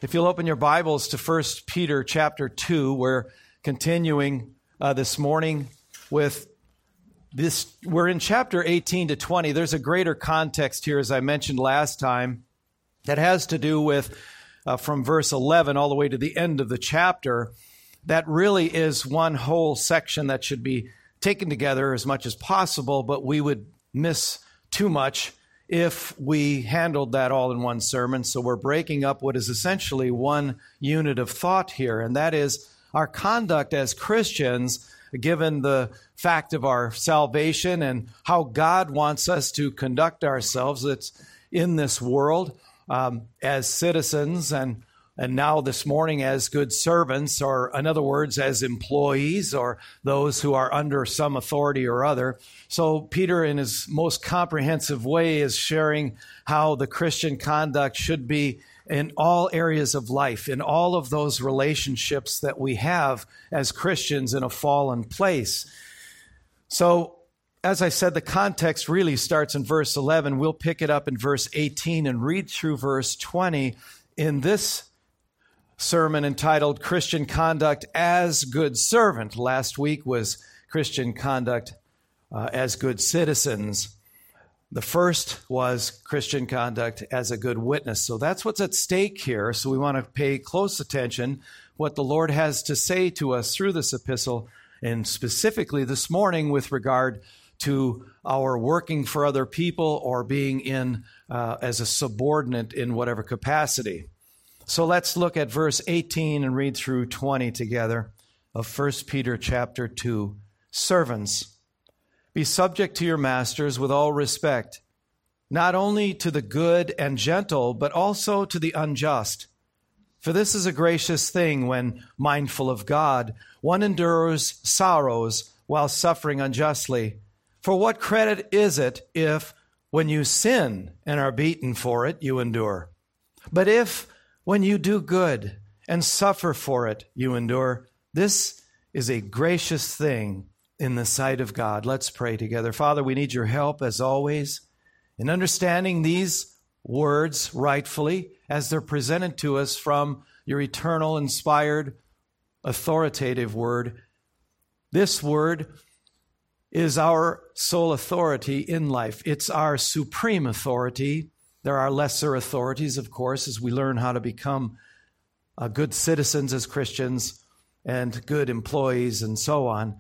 If you'll open your Bibles to 1 Peter chapter 2, we're continuing this morning with this. We're in chapter 18 to 20. There's a greater context here, as I mentioned last time, that has to do with from verse 11 all the way to the end of the chapter. That really is one whole section that should be taken together as much as possible, but we would miss too much if we handled that all in one sermon. So we're breaking up what is essentially one unit of thought here, and that is our conduct as Christians, given the fact of our salvation and how God wants us to conduct ourselves in this world as citizens and now this morning as good servants, or in other words, as employees or those who are under some authority or other. So Peter, in his most comprehensive way, is sharing how the Christian conduct should be in all areas of life, in all of those relationships that we have as Christians in a fallen place. So, as I said, the context really starts in verse 11. We'll pick it up in verse 18 and read through verse 20 in this sermon entitled Christian Conduct as Good Servant. Last week was Christian Conduct as Good Citizens. The first was Christian conduct as a good witness. So that's what's at stake here. So we want to pay close attention what the Lord has to say to us through this epistle, and specifically this morning with regard to our working for other people or being in as a subordinate in whatever capacity. So let's look at verse 18 and read through 20 together of 1 Peter chapter 2. Servants, be subject to your masters with all respect, not only to the good and gentle, but also to the unjust. For this is a gracious thing when, mindful of God, one endures sorrows while suffering unjustly. For what credit is it if, when you sin and are beaten for it, you endure? But if, when you do good and suffer for it, you endure, this is a gracious thing in the sight of God. Let's pray together. Father, we need your help, as always, in understanding these words rightfully as they're presented to us from your eternal, inspired, authoritative word. This word is our sole authority in life. It's our supreme authority. There are lesser authorities, of course, as we learn how to become good citizens as Christians and good employees and so on.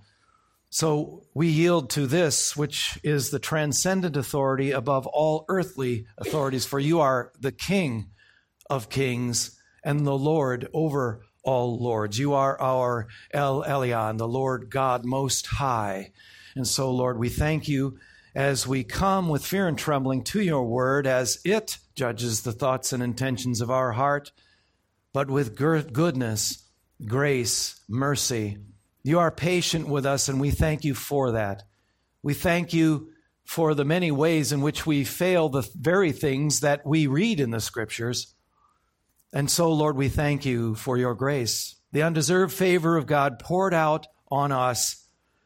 So we yield to this, which is the transcendent authority above all earthly authorities. For you are the King of kings and the Lord over all lords. You are our El Elyon, the Lord God Most High. And so, Lord, we thank you as we come with fear and trembling to your word, as it judges the thoughts and intentions of our heart, but with goodness, grace, mercy. You are patient with us, and we thank you for that. We thank you for the many ways in which we fail the very things that we read in the Scriptures. And so, Lord, we thank you for your grace, the undeserved favor of God poured out on us,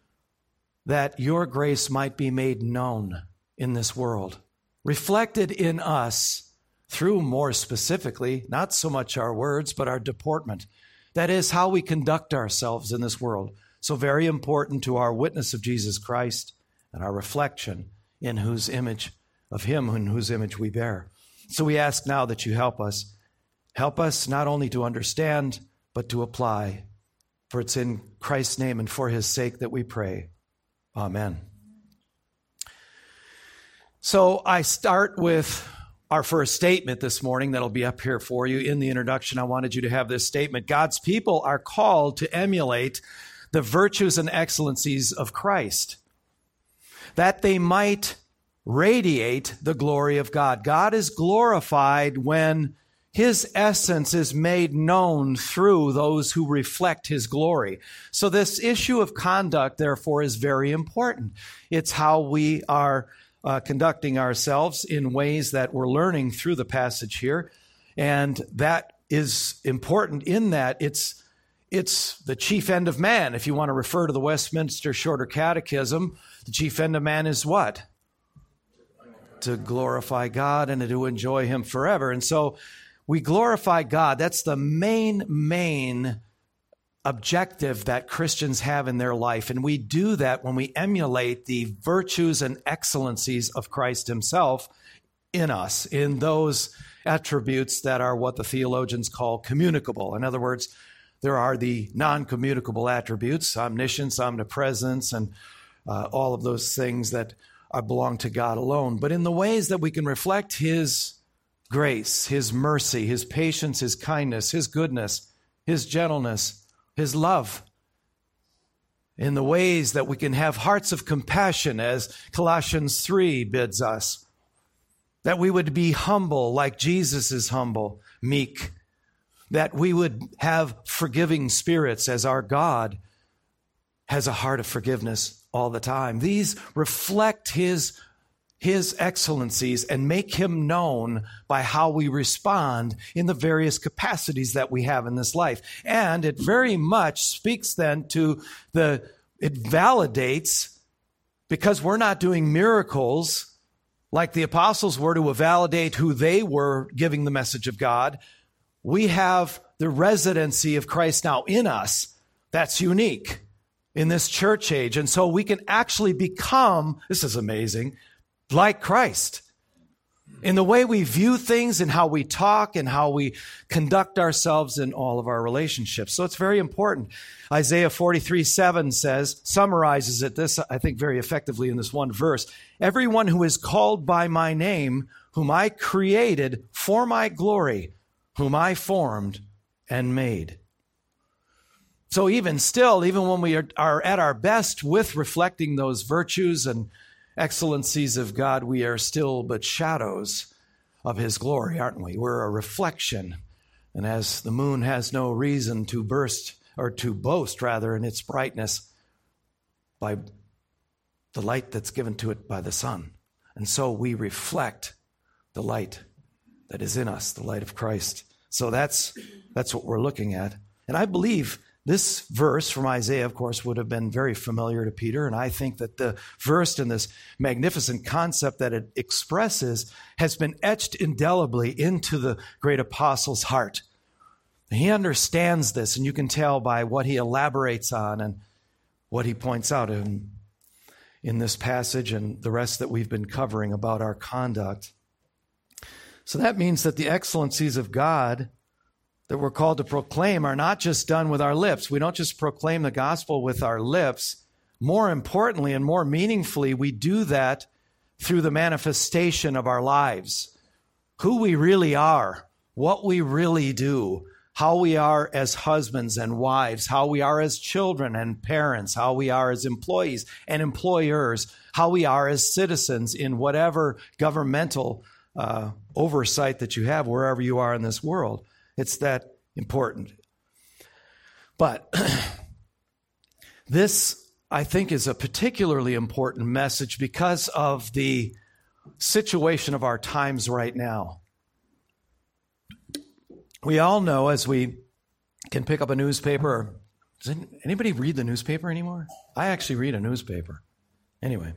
that your grace might be made known in this world, reflected in us through, more specifically, not so much our words, but our deportment. That is how we conduct ourselves in this world. So very important to our witness of Jesus Christ and our reflection in whose image, of him in whose image we bear. So we ask now that you help us. Help us not only to understand, but to apply. For it's in Christ's name and for his sake that we pray. Amen. So I start with our first statement this morning that'll be up here for you. In the introduction, I wanted you to have this statement. God's people are called to emulate the virtues and excellencies of Christ, that they might radiate the glory of God. God is glorified when his essence is made known through those who reflect his glory. So this issue of conduct, therefore, is very important. It's how we are conducting ourselves in ways that we're learning through the passage here. And that is important in that it's the chief end of man. If you want to refer to the Westminster Shorter Catechism, the chief end of man is what? To glorify God and to enjoy him forever. And so we glorify God. That's the main objective that Christians have in their life. And we do that when we emulate the virtues and excellencies of Christ himself in us, in those attributes that are what the theologians call communicable. In other words, there are the non-communicable attributes, omniscience, omnipresence, and all of those things that belong to God alone. But in the ways that we can reflect his grace, his mercy, his patience, his kindness, his goodness, his gentleness, his love, in the ways that we can have hearts of compassion, as Colossians 3 bids us, that we would be humble like Jesus is humble, meek, that we would have forgiving spirits as our God has a heart of forgiveness all the time. These reflect his excellencies and make him known by how we respond in the various capacities that we have in this life. And it very much speaks then to it validates, because we're not doing miracles like the apostles were to validate who they were giving the message of God. We have the residency of Christ now in us. That's unique in this church age. And so we can actually become, this is amazing, like Christ in the way we view things and how we talk and how we conduct ourselves in all of our relationships. So it's very important. Isaiah 43:7 summarizes it, this I think very effectively in this one verse. Everyone who is called by my name, whom I created for my glory, whom I formed and made. So even when we are at our best with reflecting those virtues and excellencies of God, we are still but shadows of his glory, aren't we? We're a reflection. And as the moon has no reason to boast in its brightness by the light that's given to it by the sun. And so we reflect the light that is in us, the light of Christ. So that's what we're looking at. And I believe this verse from Isaiah, of course, would have been very familiar to Peter, and I think that the verse and this magnificent concept that it expresses has been etched indelibly into the great apostle's heart. He understands this, and you can tell by what he elaborates on and what he points out in this passage and the rest that we've been covering about our conduct. So that means that the excellencies of God that we're called to proclaim are not just done with our lips. We don't just proclaim the gospel with our lips. More importantly and more meaningfully, we do that through the manifestation of our lives. Who we really are, what we really do, how we are as husbands and wives, how we are as children and parents, how we are as employees and employers, how we are as citizens in whatever governmental oversight that you have wherever you are in this world. It's that important. But this, I think, is a particularly important message because of the situation of our times right now. We all know, as we can pick up a newspaper, does anybody read the newspaper anymore? I actually read a newspaper. Anyway,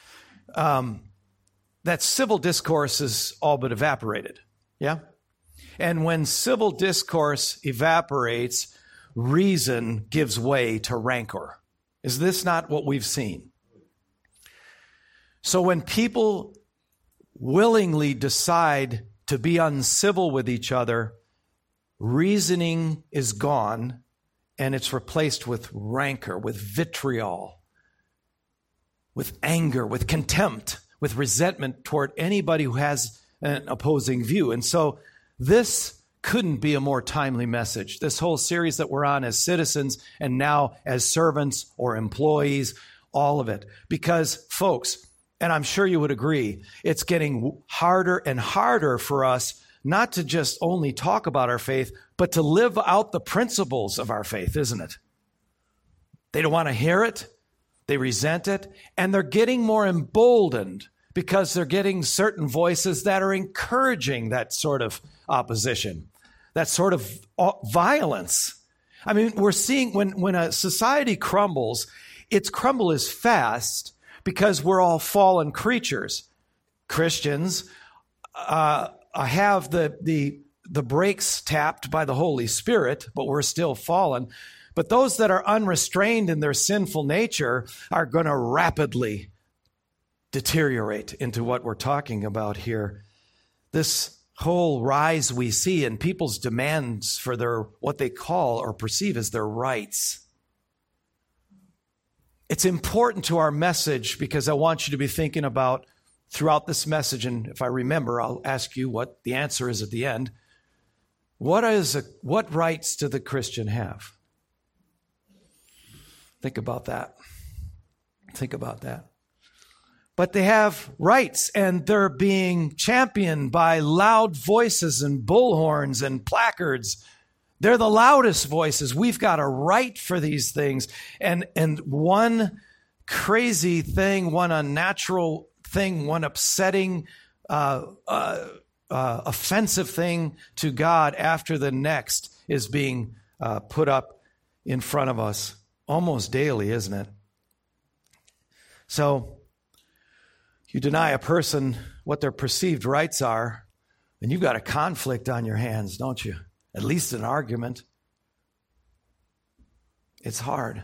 that civil discourse is all but evaporated. Yeah? And when civil discourse evaporates, reason gives way to rancor. Is this not what we've seen? So when people willingly decide to be uncivil with each other, reasoning is gone and it's replaced with rancor, with vitriol, with anger, with contempt, with resentment toward anybody who has an opposing view. And so this couldn't be a more timely message. This whole series that we're on as citizens and now as servants or employees, all of it. Because, folks, and I'm sure you would agree, it's getting harder and harder for us not to just only talk about our faith, but to live out the principles of our faith, isn't it? They don't want to hear it. They resent it. And they're getting more emboldened because they're getting certain voices that are encouraging that sort of opposition, that sort of violence. I mean, we're seeing when a society crumbles, its crumble is fast because we're all fallen creatures. Christians have the the brakes tapped by the Holy Spirit, but we're still fallen. But those that are unrestrained in their sinful nature are going to rapidly deteriorate into what we're talking about here. This whole rise we see in people's demands for their what they call or perceive as their rights. It's important to our message because I want you to be thinking about throughout this message, and if I remember, I'll ask you what the answer is at the end. What rights do the Christian have? Think about that. Think about that. But they have rights, and they're being championed by loud voices and bullhorns and placards. They're the loudest voices. We've got a right for these things. And one crazy thing, one unnatural thing, one upsetting, offensive thing to God after the next is being put up in front of us almost daily, isn't it? So you deny a person what their perceived rights are, and you've got a conflict on your hands, don't you? At least an argument. It's hard.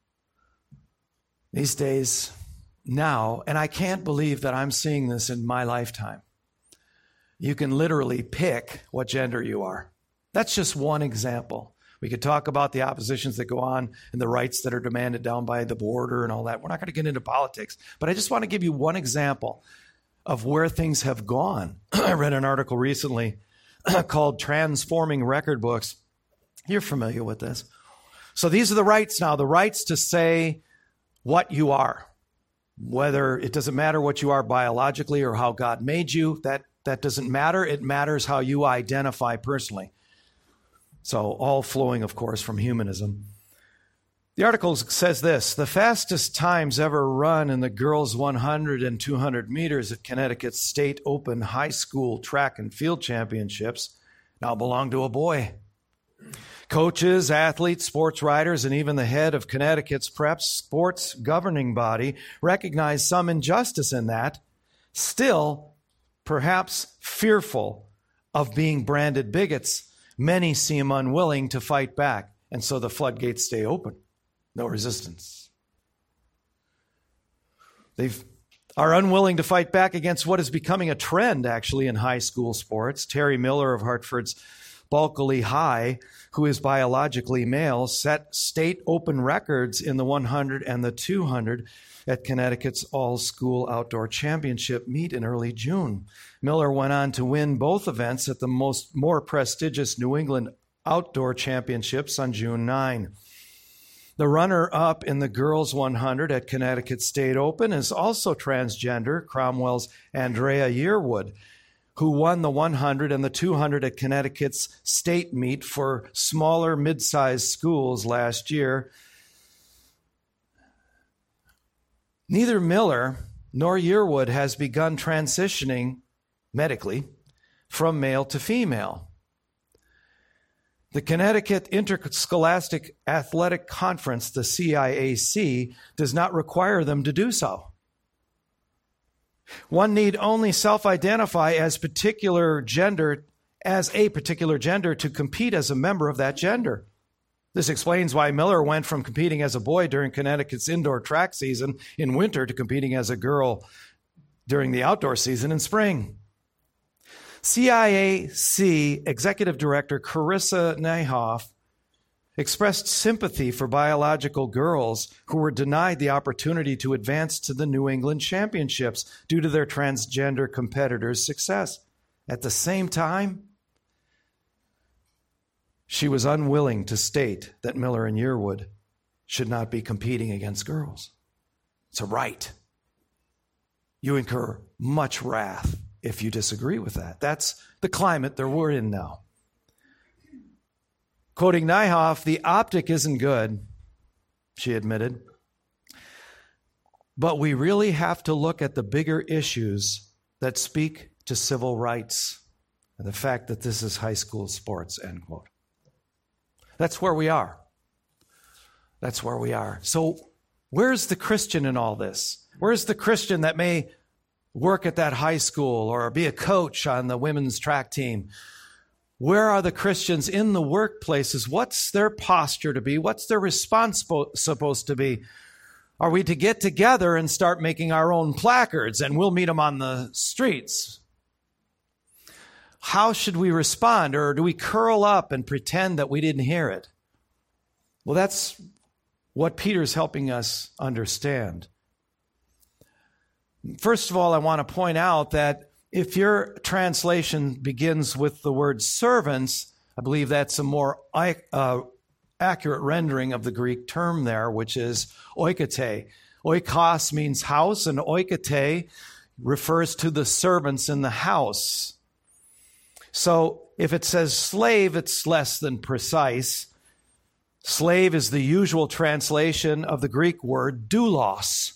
These days, now, and I can't believe that I'm seeing this in my lifetime, you can literally pick what gender you are. That's just one example. We could talk about the oppositions that go on and the rights that are demanded down by the border and all that. We're not going to get into politics, but I just want to give you one example of where things have gone. I read an article recently called Transforming Record Books. You're familiar with this. So these are the rights now, the rights to say what you are. Whether it doesn't matter what you are biologically or how God made you, that doesn't matter. It matters how you identify personally. So all flowing, of course, from humanism. The article says this: the fastest times ever run in the girls' 100 and 200 meters at Connecticut's State Open High School Track and Field Championships now belong to a boy. Coaches, athletes, sports writers, and even the head of Connecticut's prep sports governing body recognize some injustice in that. Still, perhaps fearful of being branded bigots, many seem unwilling to fight back, and so the floodgates stay open. No resistance. They are unwilling to fight back against what is becoming a trend, actually, in high school sports. Terry Miller of Hartford's Bulkeley High, who is biologically male, set state open records in the 100 and the 200 at Connecticut's all-school outdoor championship meet in early June. Miller went on to win both events at the more prestigious New England Outdoor Championships on June 9. The runner-up in the girls' 100 at Connecticut State Open is also transgender, Cromwell's Andrea Yearwood, who won the 100 and the 200 at Connecticut's state meet for smaller, mid-sized schools last year. Neither Miller nor Yearwood has begun transitioning medically from male to female. The Connecticut Interscholastic Athletic Conference, the CIAC, does not require them to do so. One need only self-identify as a particular gender to compete as a member of that gender. This explains why Miller went from competing as a boy during Connecticut's indoor track season in winter to competing as a girl during the outdoor season in spring. CIAC Executive Director Carissa Niehoff expressed sympathy for biological girls who were denied the opportunity to advance to the New England Championships due to their transgender competitors' success. At the same time, she was unwilling to state that Miller and Yearwood should not be competing against girls. It's a right. You incur much wrath if you disagree with that. That's the climate that we're in now. Quoting Niehoff, the optic isn't good, she admitted. But we really have to look at the bigger issues that speak to civil rights and the fact that this is high school sports, end quote. That's where we are. That's where we are. So where's the Christian in all this? Where's the Christian that may work at that high school or be a coach on the women's track team? Where are the Christians in the workplaces? What's their posture to be? What's their response supposed to be? Are we to get together and start making our own placards and we'll meet them on the streets? How should we respond? Or do we curl up and pretend that we didn't hear it? Well, that's what Peter's helping us understand. First of all, I want to point out that if your translation begins with the word servants, I believe that's a more accurate rendering of the Greek term there, which is oikote. Oikos means house, and oikote refers to the servants in the house. So if it says slave, it's less than precise. Slave is the usual translation of the Greek word doulos.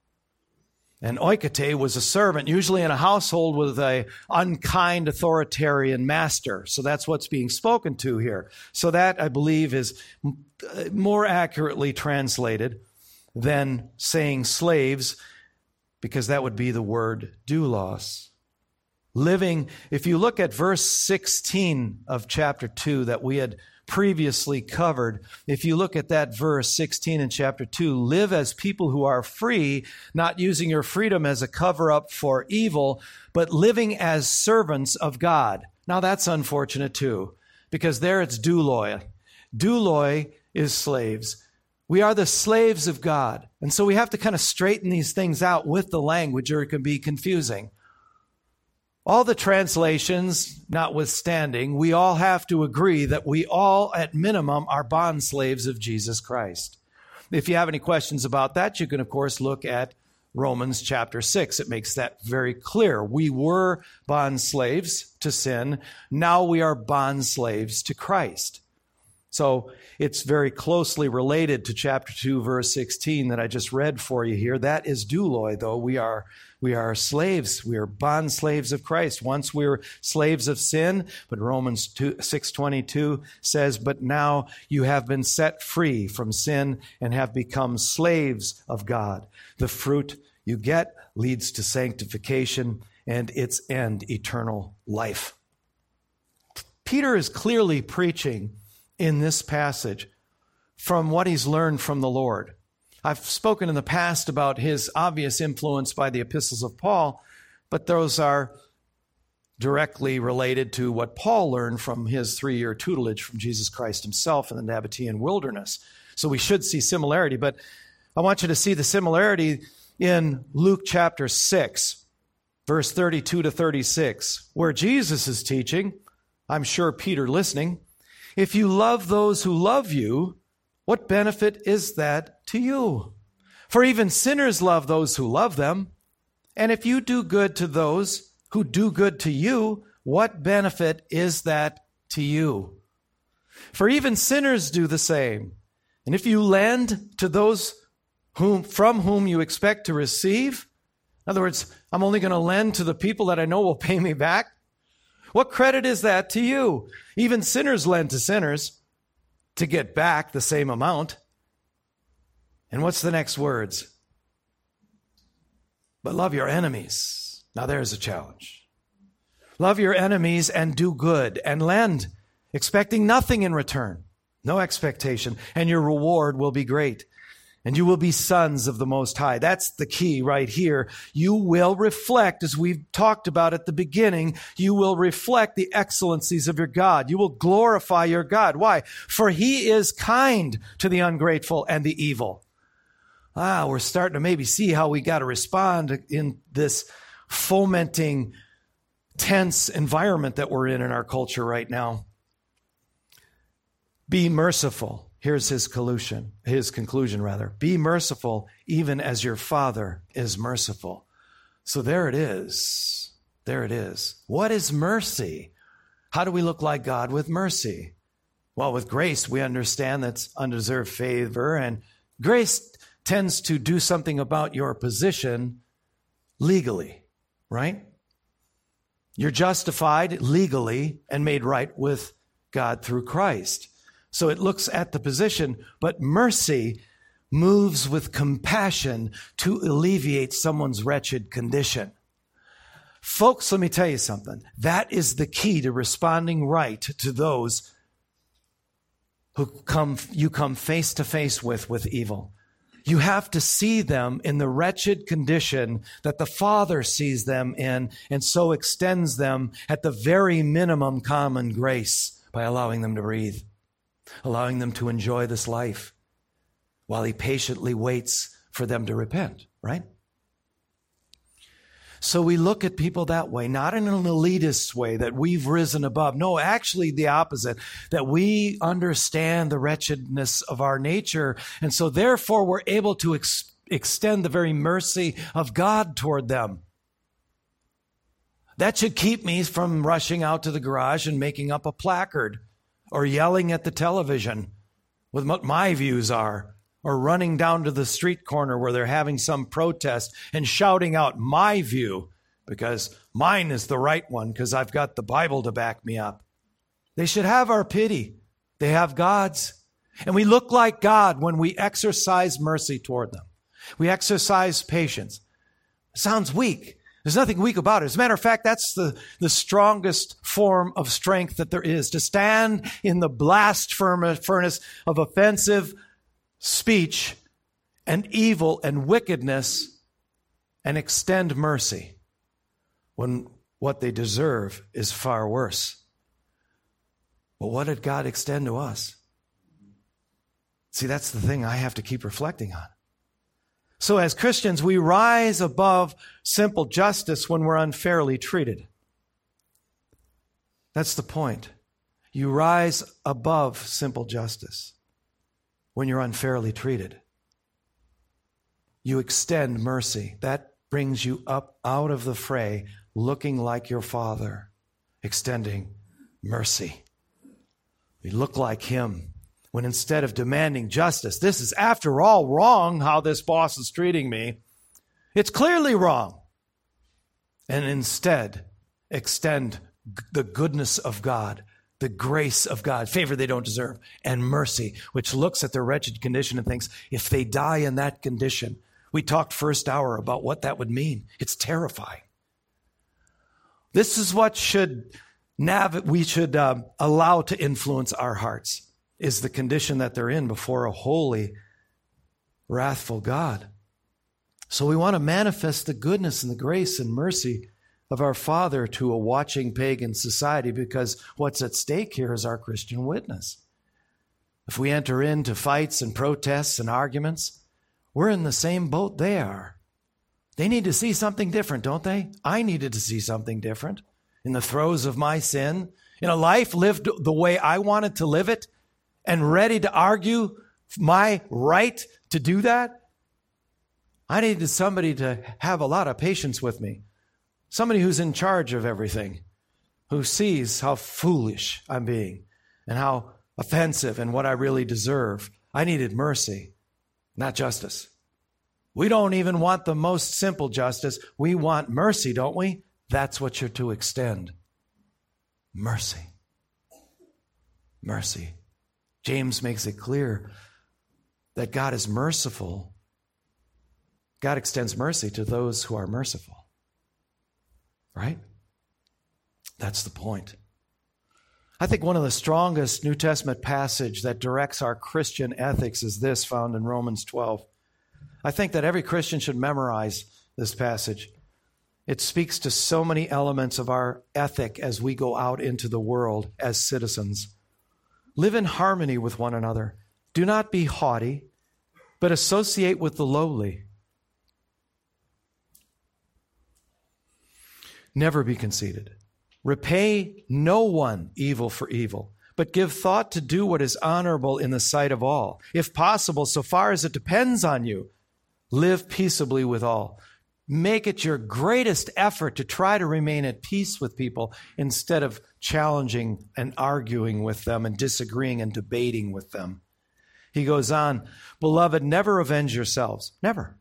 And oikote was a servant, usually in a household with an unkind authoritarian master. So that's what's being spoken to here. So that, I believe, is more accurately translated than saying slaves, because that would be the word doulos. Living, if you look at verse 16 of chapter 2 that we had previously covered, if you look at that verse 16 in chapter 2, live as people who are free, not using your freedom as a cover-up for evil, but living as servants of God. Now that's unfortunate too, because there it's douloi. Douloi is slaves. We are the slaves of God. And so we have to kind of straighten these things out with the language, or it can be confusing. All the translations notwithstanding, we all have to agree that we all, at minimum, are bond slaves of Jesus Christ. If you have any questions about that, you can, of course, look at Romans chapter 6. It makes that very clear. We were bond slaves to sin. Now we are bond slaves to Christ. So it's very closely related to chapter 2, verse 16 that I just read for you here. That is douloi, though. We are slaves. We are bond slaves of Christ. Once we were slaves of sin, but Romans 6:22 says, but now you have been set free from sin and have become slaves of God. The fruit you get leads to sanctification and its end, eternal life. Peter is clearly preaching in this passage from what he's learned from the Lord. I've spoken in the past about his obvious influence by the epistles of Paul, but those are directly related to what Paul learned from his 3-year tutelage from Jesus Christ himself in the Nabatean wilderness. So we should see similarity, but I want you to see the similarity in Luke chapter 6, verse 32 to 36, where Jesus is teaching, I'm sure Peter listening, if you love those who love you, what benefit is that to you? For even sinners love those who love them. And if you do good to those who do good to you, what benefit is that to you? For even sinners do the same. And if you lend to those from whom you expect to receive, in other words, I'm only going to lend to the people that I know will pay me back, what credit is that to you? Even sinners lend to sinners to get back the same amount. And what's the next words? But love your enemies. Now there's a challenge. Love your enemies and do good and lend, expecting nothing in return. No expectation. And your reward will be great. And you will be sons of the Most High. That's the key right here. You will reflect, as we've talked about at the beginning, you will reflect the excellencies of your God. You will glorify your God. Why? For he is kind to the ungrateful and the evil. We're starting to maybe see how we got to respond in this fomenting, tense environment that we're in our culture right now. Be merciful. Here's his conclusion. Be merciful, even as your Father is merciful. So there it is. There it is. What is mercy? How do we look like God with mercy? Well, with grace, we understand that's undeserved favor, and grace tends to do something about your position legally, right? You're justified legally and made right with God through Christ. So it looks at the position, but mercy moves with compassion to alleviate someone's wretched condition. Folks, let me tell you something. That is the key to responding right to those who you come face to face with evil. You have to see them in the wretched condition that the Father sees them in, and so extends them at the very minimum common grace by allowing them to breathe, allowing them to enjoy this life while he patiently waits for them to repent, right? So we look at people that way, not in an elitist way that we've risen above. No, actually the opposite, that we understand the wretchedness of our nature. And so therefore we're able to extend the very mercy of God toward them. That should keep me from rushing out to the garage and making up a placard or yelling at the television with what my views are, or running down to the street corner where they're having some protest and shouting out my view because mine is the right one because I've got the Bible to back me up. They should have our pity. They have God's. And we look like God when we exercise mercy toward them. We exercise patience. It sounds weak. There's nothing weak about it. As a matter of fact, that's the strongest form of strength that there is, to stand in the blast furnace of offensive speech and evil and wickedness and extend mercy when what they deserve is far worse. But what did God extend to us? See, that's the thing I have to keep reflecting on. So as Christians, we rise above simple justice when we're unfairly treated. That's the point. You rise above simple justice when you're unfairly treated. You extend mercy. That brings you up out of the fray, looking like your Father, extending mercy. We look like him when instead of demanding justice, this is after all wrong how this boss is treating me. It's clearly wrong. And instead, extend the goodness of God, the grace of God, favor they don't deserve, and mercy, which looks at their wretched condition and thinks, if they die in that condition, we talked first hour about what that would mean. It's terrifying. This is what we should allow to influence our hearts, is the condition that they're in before a holy, wrathful God. So we want to manifest the goodness and the grace and mercy of our Father to a watching pagan society, because what's at stake here is our Christian witness. If we enter into fights and protests and arguments, we're in the same boat they are. They need to see something different, don't they? I needed to see something different in the throes of my sin, in a life lived the way I wanted to live it, and ready to argue my right to do that. I needed somebody to have a lot of patience with me. Somebody who's in charge of everything, who sees how foolish I'm being and how offensive and what I really deserve. I needed mercy, not justice. We don't even want the most simple justice. We want mercy, don't we? That's what you're to extend. Mercy. Mercy. James makes it clear that God is merciful. God extends mercy to those who are merciful. Right? That's the point. I think one of the strongest New Testament passage that directs our Christian ethics is this, found in Romans 12. I think that every Christian should memorize this passage. It speaks to so many elements of our ethic as we go out into the world as citizens. Live in harmony with one another. Do not be haughty, but associate with the lowly. Never be conceited. Repay no one evil for evil, but give thought to do what is honorable in the sight of all. If possible, so far as it depends on you, live peaceably with all. Make it your greatest effort to try to remain at peace with people instead of challenging and arguing with them and disagreeing and debating with them. He goes on, beloved, never avenge yourselves. Never.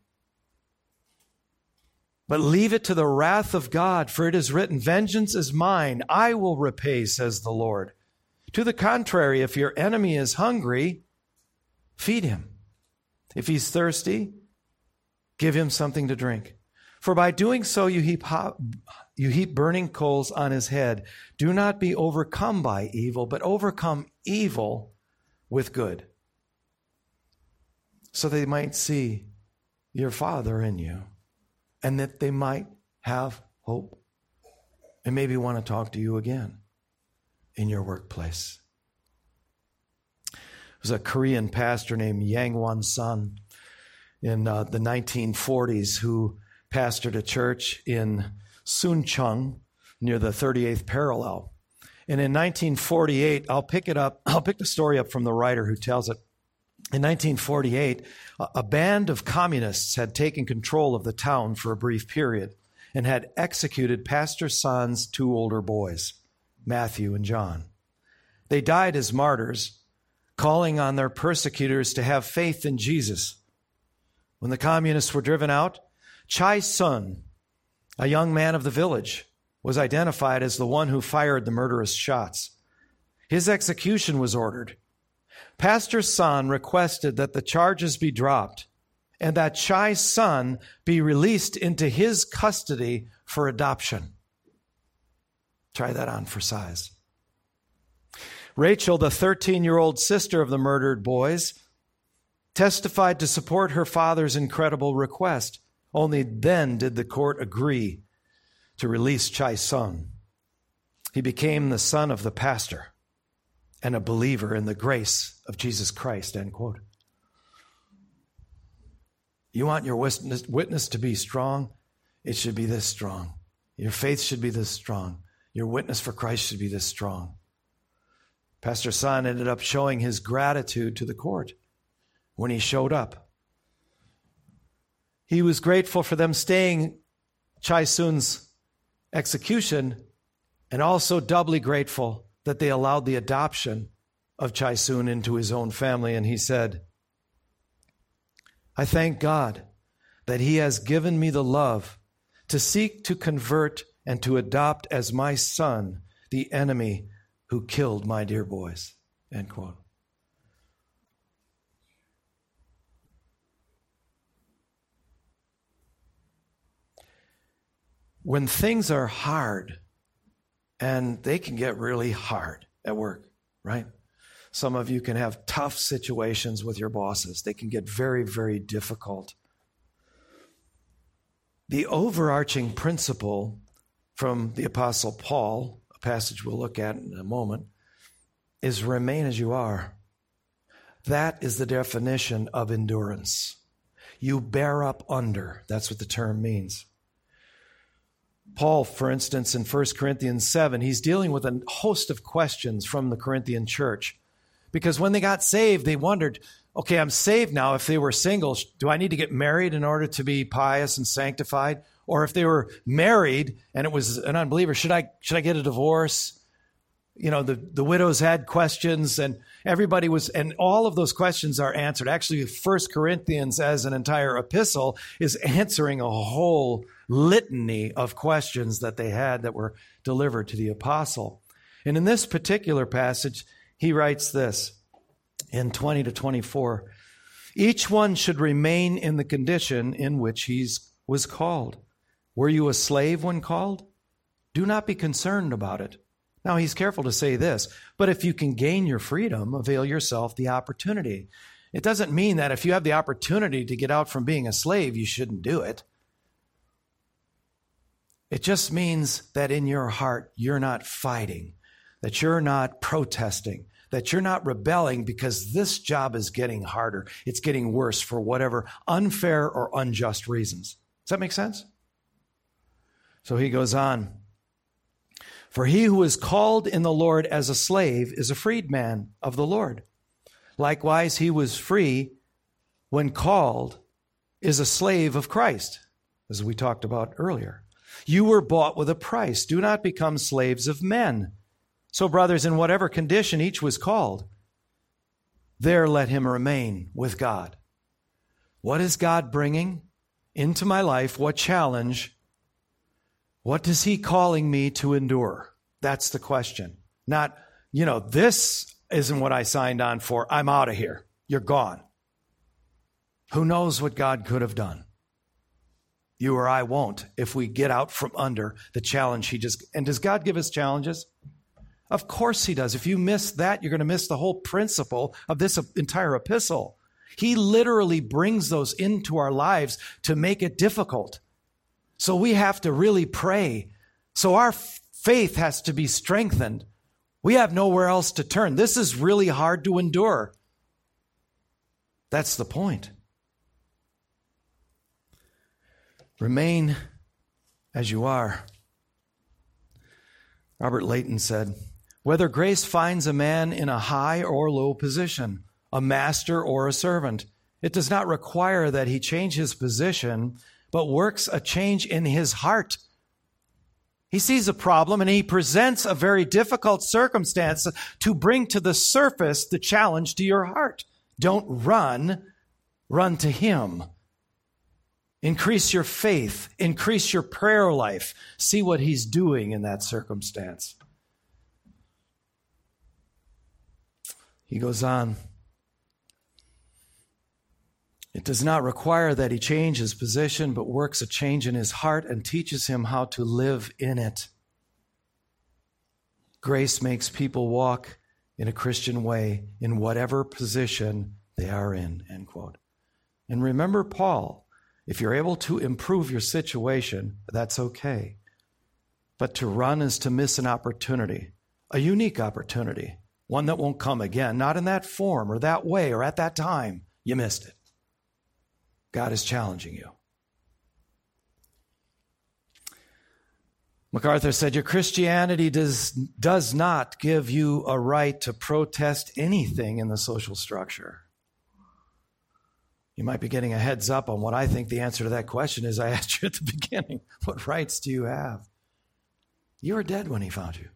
But leave it to the wrath of God, for it is written, vengeance is mine, I will repay, says the Lord. To the contrary, if your enemy is hungry, feed him. If he's thirsty, give him something to drink. For by doing so you heap burning coals on his head. Do not be overcome by evil, but overcome evil with good, so they might see your Father in you, and that they might have hope and maybe want to talk to you again in your workplace. There was a Korean pastor named Yang Won-sun in the 1940s who pastored a church in Suncheon near the 38th parallel. And in 1948, I'll pick the story up from the writer who tells it. In 1948, a band of communists had taken control of the town for a brief period and had executed Pastor San's two older boys, Matthew and John. They died as martyrs, calling on their persecutors to have faith in Jesus. When the communists were driven out, Chai Sun, a young man of the village, was identified as the one who fired the murderous shots. His execution was ordered. Pastor San requested that the charges be dropped and that Chai's son be released into his custody for adoption. Try that on for size. Rachel, the 13-year-old sister of the murdered boys, testified to support her father's incredible request. Only then did the court agree to release Chai Sung. He became the son of the pastor and a believer in the grace of Jesus Christ, end quote. You want your witness to be strong? It should be this strong. Your faith should be this strong. Your witness for Christ should be this strong. Pastor San ended up showing his gratitude to the court when he showed up. He was grateful for them staying Chai Sun's execution, and also doubly grateful that they allowed the adoption of Chai Sun into his own family. And he said, I thank God that he has given me the love to seek to convert and to adopt as my son the enemy who killed my dear boys, end quote. When things are hard, and they can get really hard at work, right? Some of you can have tough situations with your bosses. They can get very, very difficult. The overarching principle from the Apostle Paul, a passage we'll look at in a moment, is remain as you are. That is the definition of endurance. You bear up under. That's what the term means. Paul, for instance, in 1 Corinthians 7, he's dealing with a host of questions from the Corinthian church. Because when they got saved, they wondered, okay, I'm saved now. If they were single, do I need to get married in order to be pious and sanctified? Or if they were married and it was an unbeliever, should I get a divorce? You know, the widows had questions, and everybody was, and all of those questions are answered. Actually, 1 Corinthians as an entire epistle is answering a whole litany of questions that they had that were delivered to the apostle. And in this particular passage, he writes this in 20 to 24. Each one should remain in the condition in which he was called. Were you a slave when called? Do not be concerned about it. Now, he's careful to say this, but if you can gain your freedom, avail yourself the opportunity. It doesn't mean that if you have the opportunity to get out from being a slave, you shouldn't do it. It just means that in your heart, you're not fighting, that you're not protesting, that you're not rebelling because this job is getting harder. It's getting worse for whatever unfair or unjust reasons. Does that make sense? So he goes on. For he who is called in the Lord as a slave is a freedman of the Lord. Likewise, he was free when called is a slave of Christ, as we talked about earlier. You were bought with a price. Do not become slaves of men. So, brothers, in whatever condition each was called, there let him remain with God. What is God bringing into my life? What challenge? What is he calling me to endure? That's the question. Not, this isn't what I signed on for. I'm out of here. You're gone. Who knows what God could have done? You or I won't if we get out from under the challenge and does God give us challenges? Of course he does. If you miss that, you're going to miss the whole principle of this entire epistle. He literally brings those into our lives to make it difficult. So we have to really pray. So our faith has to be strengthened. We have nowhere else to turn. This is really hard to endure. That's the point. Remain as you are. Robert Leighton said, whether grace finds a man in a high or low position, a master or a servant, it does not require that he change his position, but works a change in his heart. He sees a problem and he presents a very difficult circumstance to bring to the surface the challenge to your heart. Don't run to him. Increase your faith. Increase your prayer life. See what he's doing in that circumstance. He goes on. It does not require that he change his position, but works a change in his heart and teaches him how to live in it. Grace makes people walk in a Christian way in whatever position they are in, end quote. And remember Paul. If you're able to improve your situation, that's okay. But to run is to miss an opportunity, a unique opportunity, one that won't come again, not in that form or that way or at that time. You missed it. God is challenging you. MacArthur said, your Christianity does not give you a right to protest anything in the social structure. You might be getting a heads up on what I think the answer to that question is. I asked you at the beginning, what rights do you have? You were dead when he found you.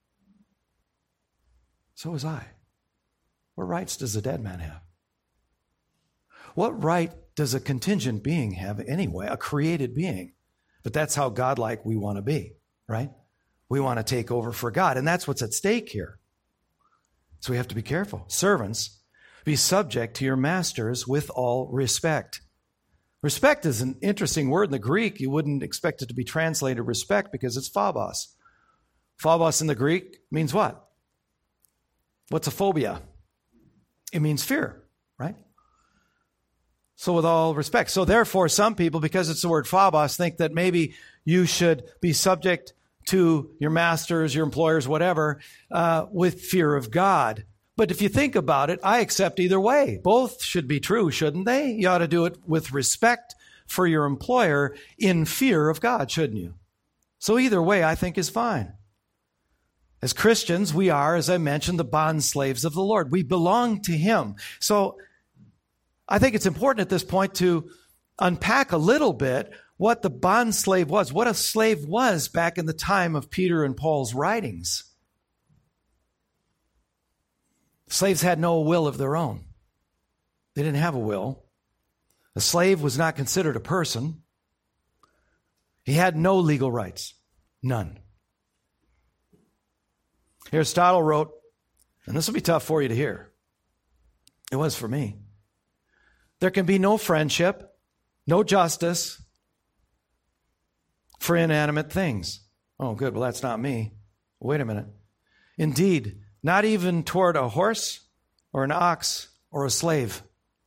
So was I. What rights does a dead man have? What right does a contingent being have anyway, a created being? But that's how godlike we want to be, right? We want to take over for God, and that's what's at stake here. So we have to be careful. Servants, be subject to your masters with all respect. Respect is an interesting word in the Greek. You wouldn't expect it to be translated respect because it's phobos. Phobos in the Greek means what? What's a phobia? It means fear, right? So with all respect. So therefore, some people, because it's the word phobos, think that maybe you should be subject to your masters, your employers, whatever, with fear of God. But if you think about it, I accept either way. Both should be true, shouldn't they? You ought to do it with respect for your employer in fear of God, shouldn't you? So either way, I think is fine. As Christians, we are, as I mentioned, the bond slaves of the Lord. We belong to him. So I think it's important at this point to unpack a little bit what the bond slave was, what a slave was back in the time of Peter and Paul's writings. Slaves had no will of their own. They didn't have a will. A slave was not considered a person. He had no legal rights. None. Aristotle wrote, and this will be tough for you to hear. It was for me. There can be no friendship, no justice for inanimate things. Oh, good. Well, that's not me. Wait a minute. Indeed, not even toward a horse or an ox or a slave.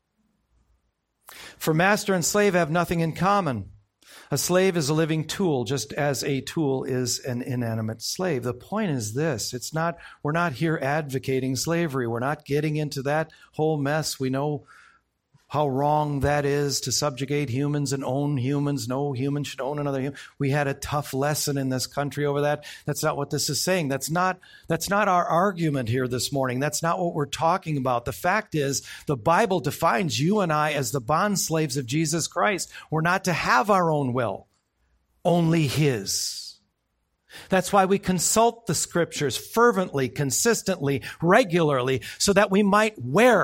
For master and slave have nothing in common. A slave is a living tool, just as a tool is an inanimate slave. The point is this. We're not here advocating slavery. We're not getting into that whole mess. We know how wrong that is to subjugate humans and own humans. No human should own another human. We had a tough lesson in this country over that. That's not what this is saying. That's not our argument here this morning. That's not what we're talking about. The fact is, the Bible defines you and I as the bond slaves of Jesus Christ. We're not to have our own will, only his. That's why we consult the scriptures fervently, consistently, regularly, so that we might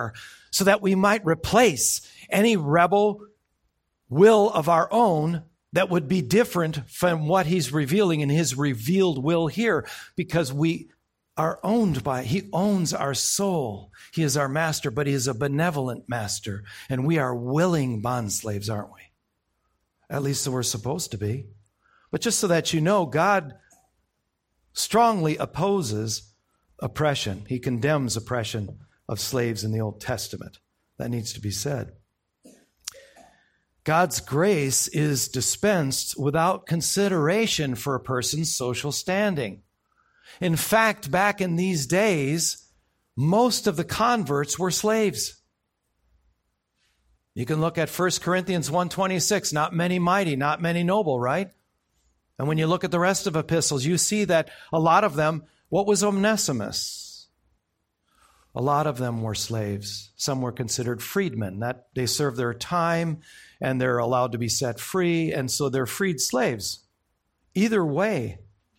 replace any rebel will of our own that would be different from what he's revealing in his revealed will here, because we are owned by, he owns our soul. He is our master, but he is a benevolent master, and we are willing bondslaves, aren't we? At least we're supposed to be. But just so that you know, God strongly opposes oppression. He condemns oppression of slaves in the Old Testament. That needs to be said. God's grace is dispensed without consideration for a person's social standing. In fact, back in these days, most of the converts were slaves. You can look at 1 Corinthians 1:26, not many mighty, not many noble, right? And when you look at the rest of epistles, you see that a lot of them, what was Onesimus? A lot of them were slaves. Some were considered freedmen, that they serve their time and they're allowed to be set free, and so they're freed slaves. Either way,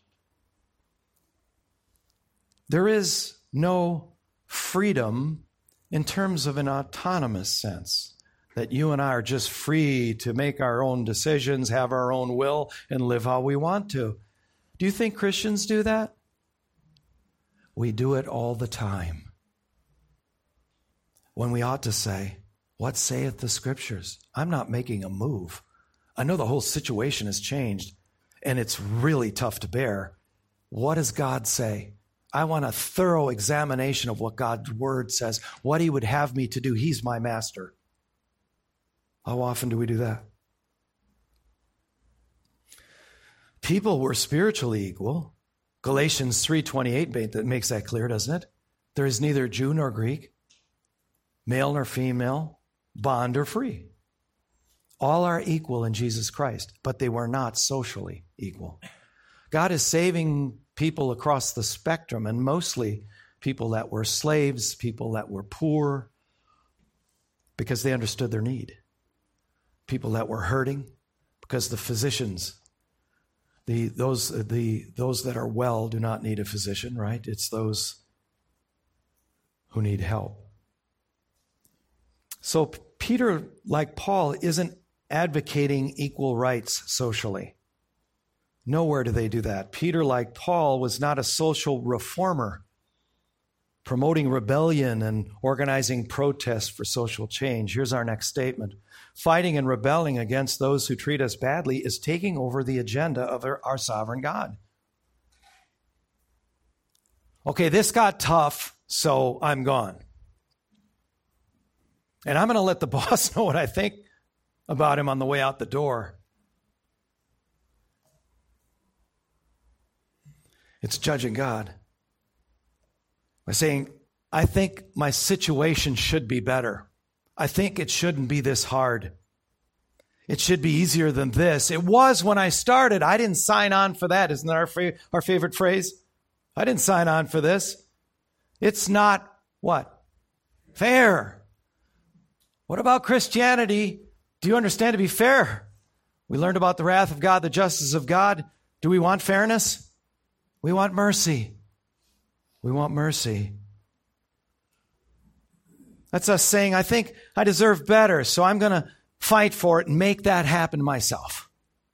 there is no freedom in terms of an autonomous sense, that you and I are just free to make our own decisions, have our own will, and live how we want to. Do you think Christians do that? We do it all the time. When we ought to say, what saith the Scriptures? I'm not making a move. I know the whole situation has changed, and it's really tough to bear. What does God say? I want a thorough examination of what God's Word says, what He would have me to do. He's my master. How often do we do that? People were spiritually equal. Galatians 3:28 makes that clear, doesn't it? There is neither Jew nor Greek, male nor female, bond or free. All are equal in Jesus Christ, but they were not socially equal. God is saving people across the spectrum, and mostly people that were slaves, people that were poor, because they understood their need. People that were hurting, because the physicians, those that are well do not need a physician, right? It's those who need help. So Peter, like Paul, isn't advocating equal rights socially. Nowhere do they do that. Peter, like Paul, was not a social reformer, promoting rebellion and organizing protests for social change. Here's our next statement. Fighting and rebelling against those who treat us badly is taking over the agenda of our sovereign God. Okay, this got tough, so I'm gone. And I'm going to let the boss know what I think about him on the way out the door. It's judging God by saying, I think my situation should be better. I think it shouldn't be this hard. It should be easier than this. It was when I started. I didn't sign on for that. Isn't that our favorite phrase? I didn't sign on for this. It's not what? Fair. What about Christianity? Do you understand to be fair? We learned about the wrath of God, the justice of God. Do we want fairness? We want mercy. We want mercy. That's us saying, I think I deserve better, so I'm going to fight for it and make that happen myself.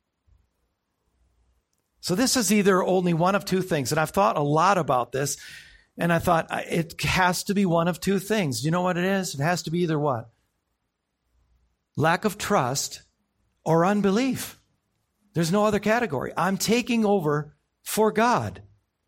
So this is either only one of two things, and I've thought a lot about this, and I thought it has to be one of two things. Do you know what it is? It has to be either what? Lack of trust or unbelief. There's no other category. I'm taking over for God.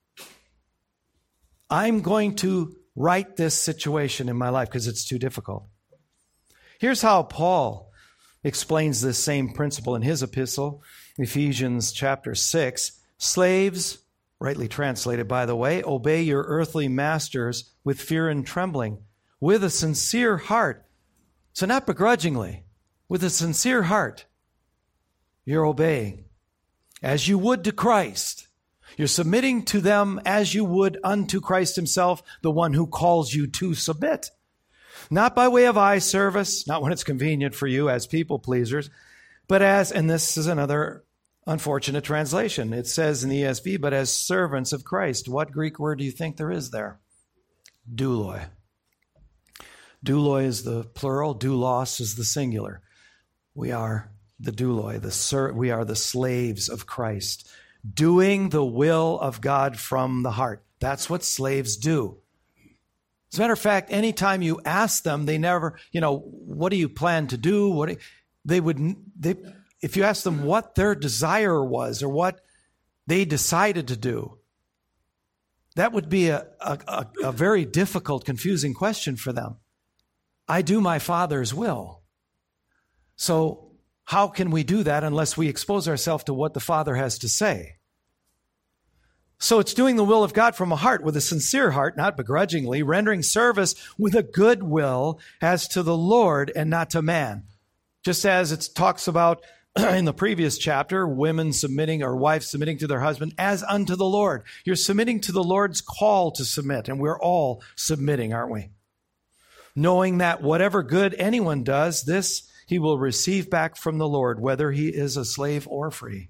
I'm going to right this situation in my life because it's too difficult. Here's how Paul explains this same principle in his epistle, Ephesians chapter 6. Slaves, rightly translated by the way, obey your earthly masters with fear and trembling, with a sincere heart. So not begrudgingly, with a sincere heart, you're obeying as you would to Christ. You're submitting to them as you would unto Christ himself, the one who calls you to submit. Not by way of eye service, not when it's convenient for you as people pleasers, but as, and this is another unfortunate translation. It says in the ESV, but as servants of Christ. What Greek word do you think there is there? Douloi. Douloi is the plural. Doulos is the singular. We are the douloi. We are the slaves of Christ, doing the will of God from the heart. That's what slaves do. As a matter of fact, anytime you ask them, they never, what do you plan to do? if you ask them what their desire was or what they decided to do, that would be a very difficult, confusing question for them. I do my Father's will. So how can we do that unless we expose ourselves to what the Father has to say? So it's doing the will of God from a heart, with a sincere heart, not begrudgingly, rendering service with a good will as to the Lord and not to man. Just as it talks about in the previous chapter, women submitting or wives submitting to their husband as unto the Lord. You're submitting to the Lord's call to submit, and we're all submitting, aren't we? Knowing that whatever good anyone does, this he will receive back from the Lord, whether he is a slave or free.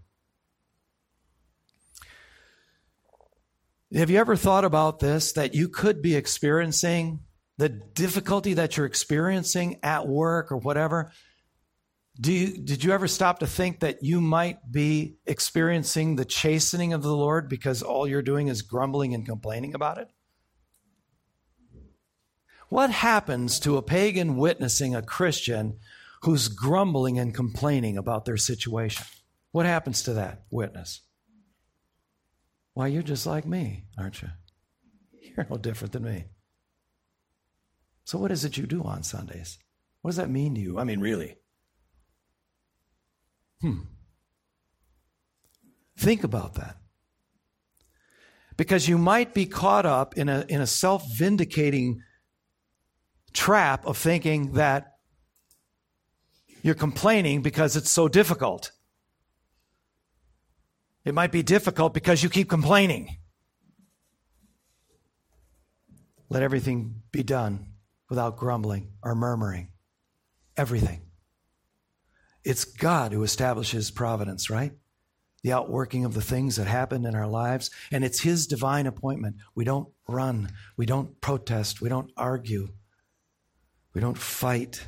Have you ever thought about this, that you could be experiencing the difficulty that you're experiencing at work or whatever? Did you ever stop to think that you might be experiencing the chastening of the Lord because all you're doing is grumbling and complaining about it? What happens to a pagan witnessing a Christian who's grumbling and complaining about their situation? What happens to that witness? Why, you're just like me, aren't you? You're no different than me. So what is it you do on Sundays? What does that mean to you? I mean, really? Think about that. Because you might be caught up in a self-vindicating trap of thinking that you're complaining because it's so difficult. It might be difficult because you keep complaining. Let everything be done without grumbling or murmuring. Everything. It's God who establishes providence, right? The outworking of the things that happen in our lives. And it's his divine appointment. We don't run. We don't protest. We don't argue. We don't fight.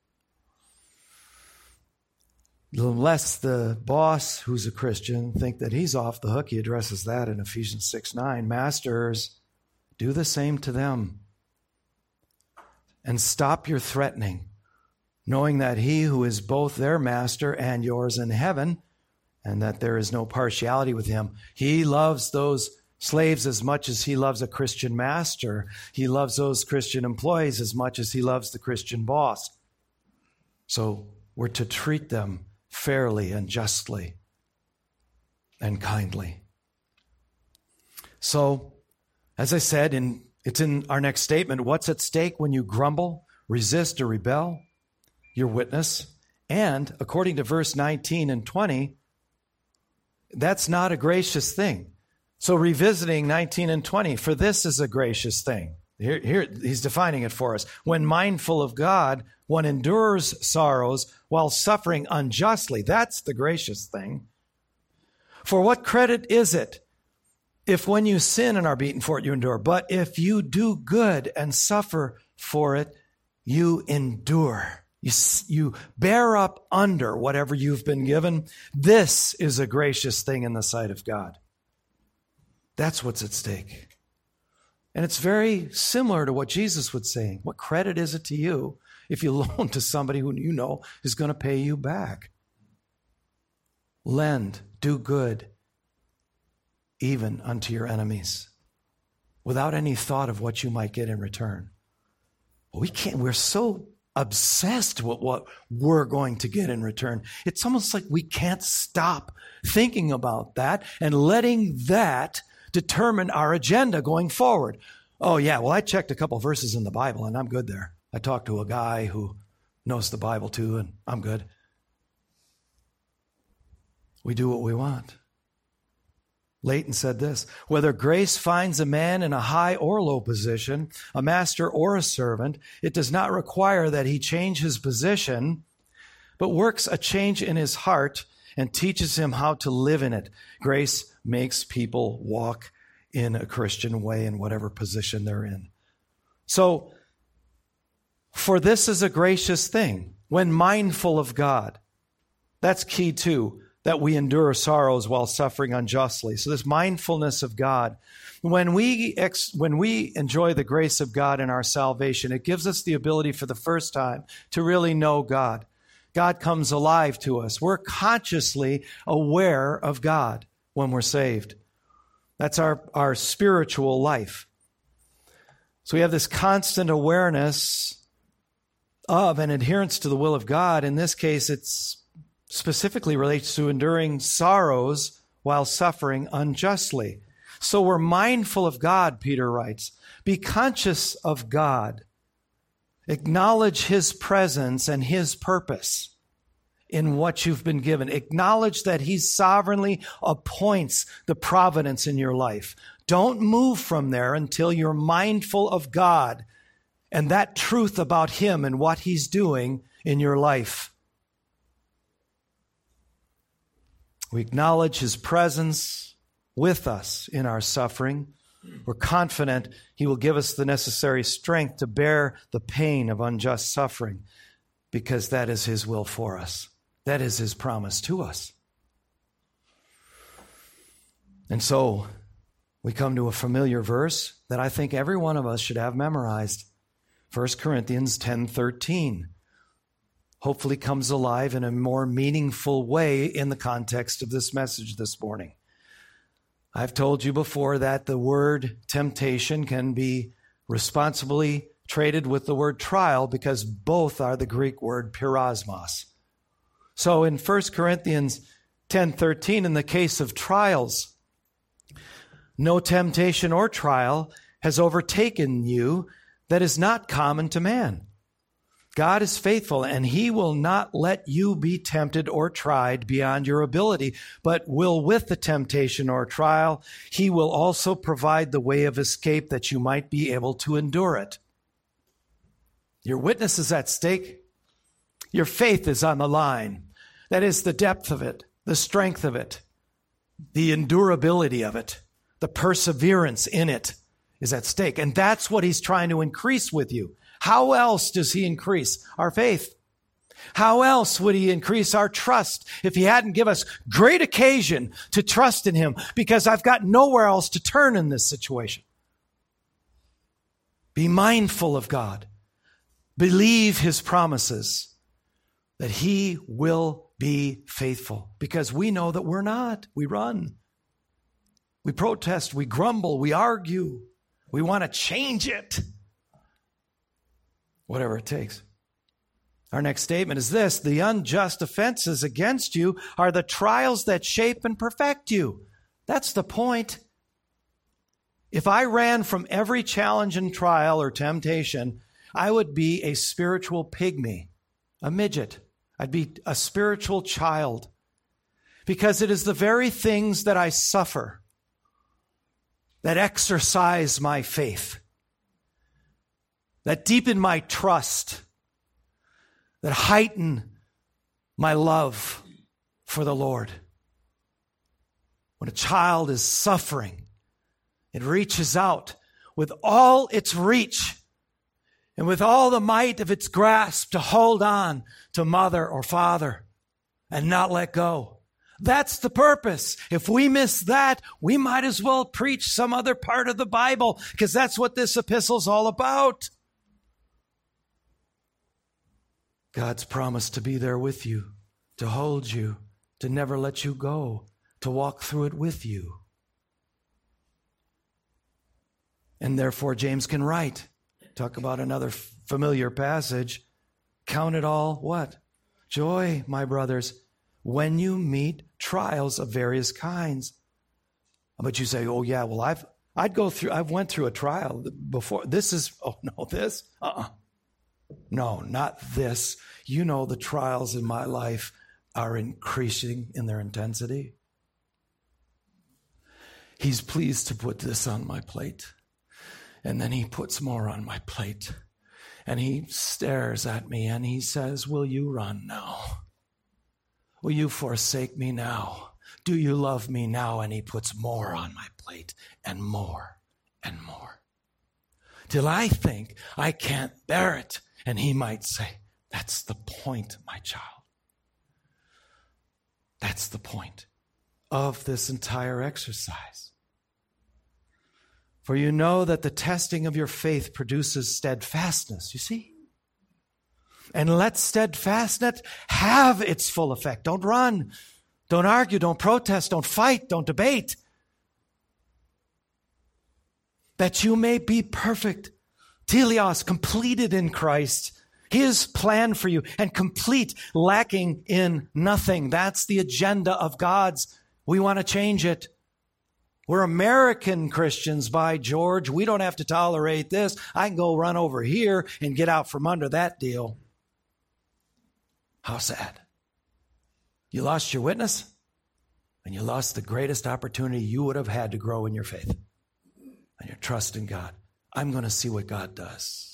Unless the boss, who's a Christian, think that he's off the hook. He addresses that in Ephesians 6:9. Masters, do the same to them. And stop your threatening, knowing that he who is both their master and yours in heaven, and that there is no partiality with him. He loves those slaves as much as he loves a Christian master. He loves those Christian employees as much as he loves the Christian boss. So we're to treat them fairly and justly and kindly. So, as I said, it's in our next statement, what's at stake when you grumble, resist, or rebel? Your witness. And according to verse 19 and 20, that's not a gracious thing. So revisiting 19 and 20, for this is a gracious thing. Here he's defining it for us. When mindful of God, one endures sorrows while suffering unjustly. That's the gracious thing. For what credit is it if when you sin and are beaten for it, you endure? But if you do good and suffer for it, you endure. You bear up under whatever you've been given. This is a gracious thing in the sight of God. That's what's at stake. And it's very similar to what Jesus would say. What credit is it to you if you loan to somebody who you know is going to pay you back? Lend, do good, even unto your enemies, without any thought of what you might get in return. We're so obsessed with what we're going to get in return. It's almost like we can't stop thinking about that and letting that determine our agenda going forward. Oh yeah, well I checked a couple verses in the Bible and I'm good there. I talked to a guy who knows the Bible too and I'm good. We do what we want. Leighton said this, whether grace finds a man in a high or low position, a master or a servant, it does not require that he change his position, but works a change in his heart and teaches him how to live in it. Grace makes people walk in a Christian way in whatever position they're in. So, for this is a gracious thing, when mindful of God. That's key too, that we endure sorrows while suffering unjustly. So this mindfulness of God. When we enjoy the grace of God in our salvation, it gives us the ability for the first time to really know God, God comes alive to us. We're consciously aware of God when we're saved. That's our spiritual life. So we have this constant awareness of and adherence to the will of God. In this case, it's specifically relates to enduring sorrows while suffering unjustly. So we're mindful of God, Peter writes. Be conscious of God. Acknowledge His presence and His purpose in what you've been given. Acknowledge that He sovereignly appoints the providence in your life. Don't move from there until you're mindful of God and that truth about Him and what He's doing in your life. We acknowledge His presence with us in our suffering. We're confident He will give us the necessary strength to bear the pain of unjust suffering because that is His will for us. That is His promise to us. And so we come to a familiar verse that I think every one of us should have memorized. 1 Corinthians 10:13. Hopefully comes alive in a more meaningful way in the context of this message this morning. I've told you before that the word temptation can be responsibly traded with the word trial because both are the Greek word peirasmos. So in 1 Corinthians 10:13, in the case of trials, no temptation or trial has overtaken you that is not common to man. God is faithful, and He will not let you be tempted or tried beyond your ability, but will with the temptation or trial, He will also provide the way of escape that you might be able to endure it. Your witness is at stake. Your faith is on the line. That is the depth of it, the strength of it, the endurability of it, the perseverance in it is at stake. And that's what He's trying to increase with you. How else does He increase our faith? How else would He increase our trust if He hadn't given us great occasion to trust in Him? Because I've got nowhere else to turn in this situation. Be mindful of God. Believe His promises that He will be faithful. Because we know that we're not. We run. We protest. We grumble. We argue. We want to change it. Whatever it takes. Our next statement is this: the unjust offenses against you are the trials that shape and perfect you. That's the point. If I ran from every challenge and trial or temptation, I would be a spiritual pygmy, a midget. I'd be a spiritual child. Because it is the very things that I suffer that exercise my faith, that deepen my trust, that heighten my love for the Lord. When a child is suffering, it reaches out with all its reach and with all the might of its grasp to hold on to mother or father and not let go. That's the purpose. If we miss that, we might as well preach some other part of the Bible, because that's what this epistle's all about. God's promised to be there with you, to hold you, to never let you go, to walk through it with you. And therefore, James can write, talk about another familiar passage, count it all, what? Joy, my brothers, when you meet trials of various kinds. But you say, oh yeah, well, I've went through a trial before. No, not this. You know, the trials in my life are increasing in their intensity. He's pleased to put this on my plate. And then He puts more on my plate. And He stares at me and He says, will you run now? Will you forsake me now? Do you love me now? And He puts more on my plate and more and more. Till I think I can't bear it. And He might say, that's the point, my child. That's the point of this entire exercise. For you know that the testing of your faith produces steadfastness. You see? And let steadfastness have its full effect. Don't run. Don't argue. Don't protest. Don't fight. Don't debate. That you may be perfect. Teleos, completed in Christ. His plan for you, and complete, lacking in nothing. That's the agenda of God's. We want to change it. We're American Christians, by George. We don't have to tolerate this. I can go run over here and get out from under that deal. How sad. You lost your witness, and you lost the greatest opportunity you would have had to grow in your faith and your trust in God. I'm going to see what God does.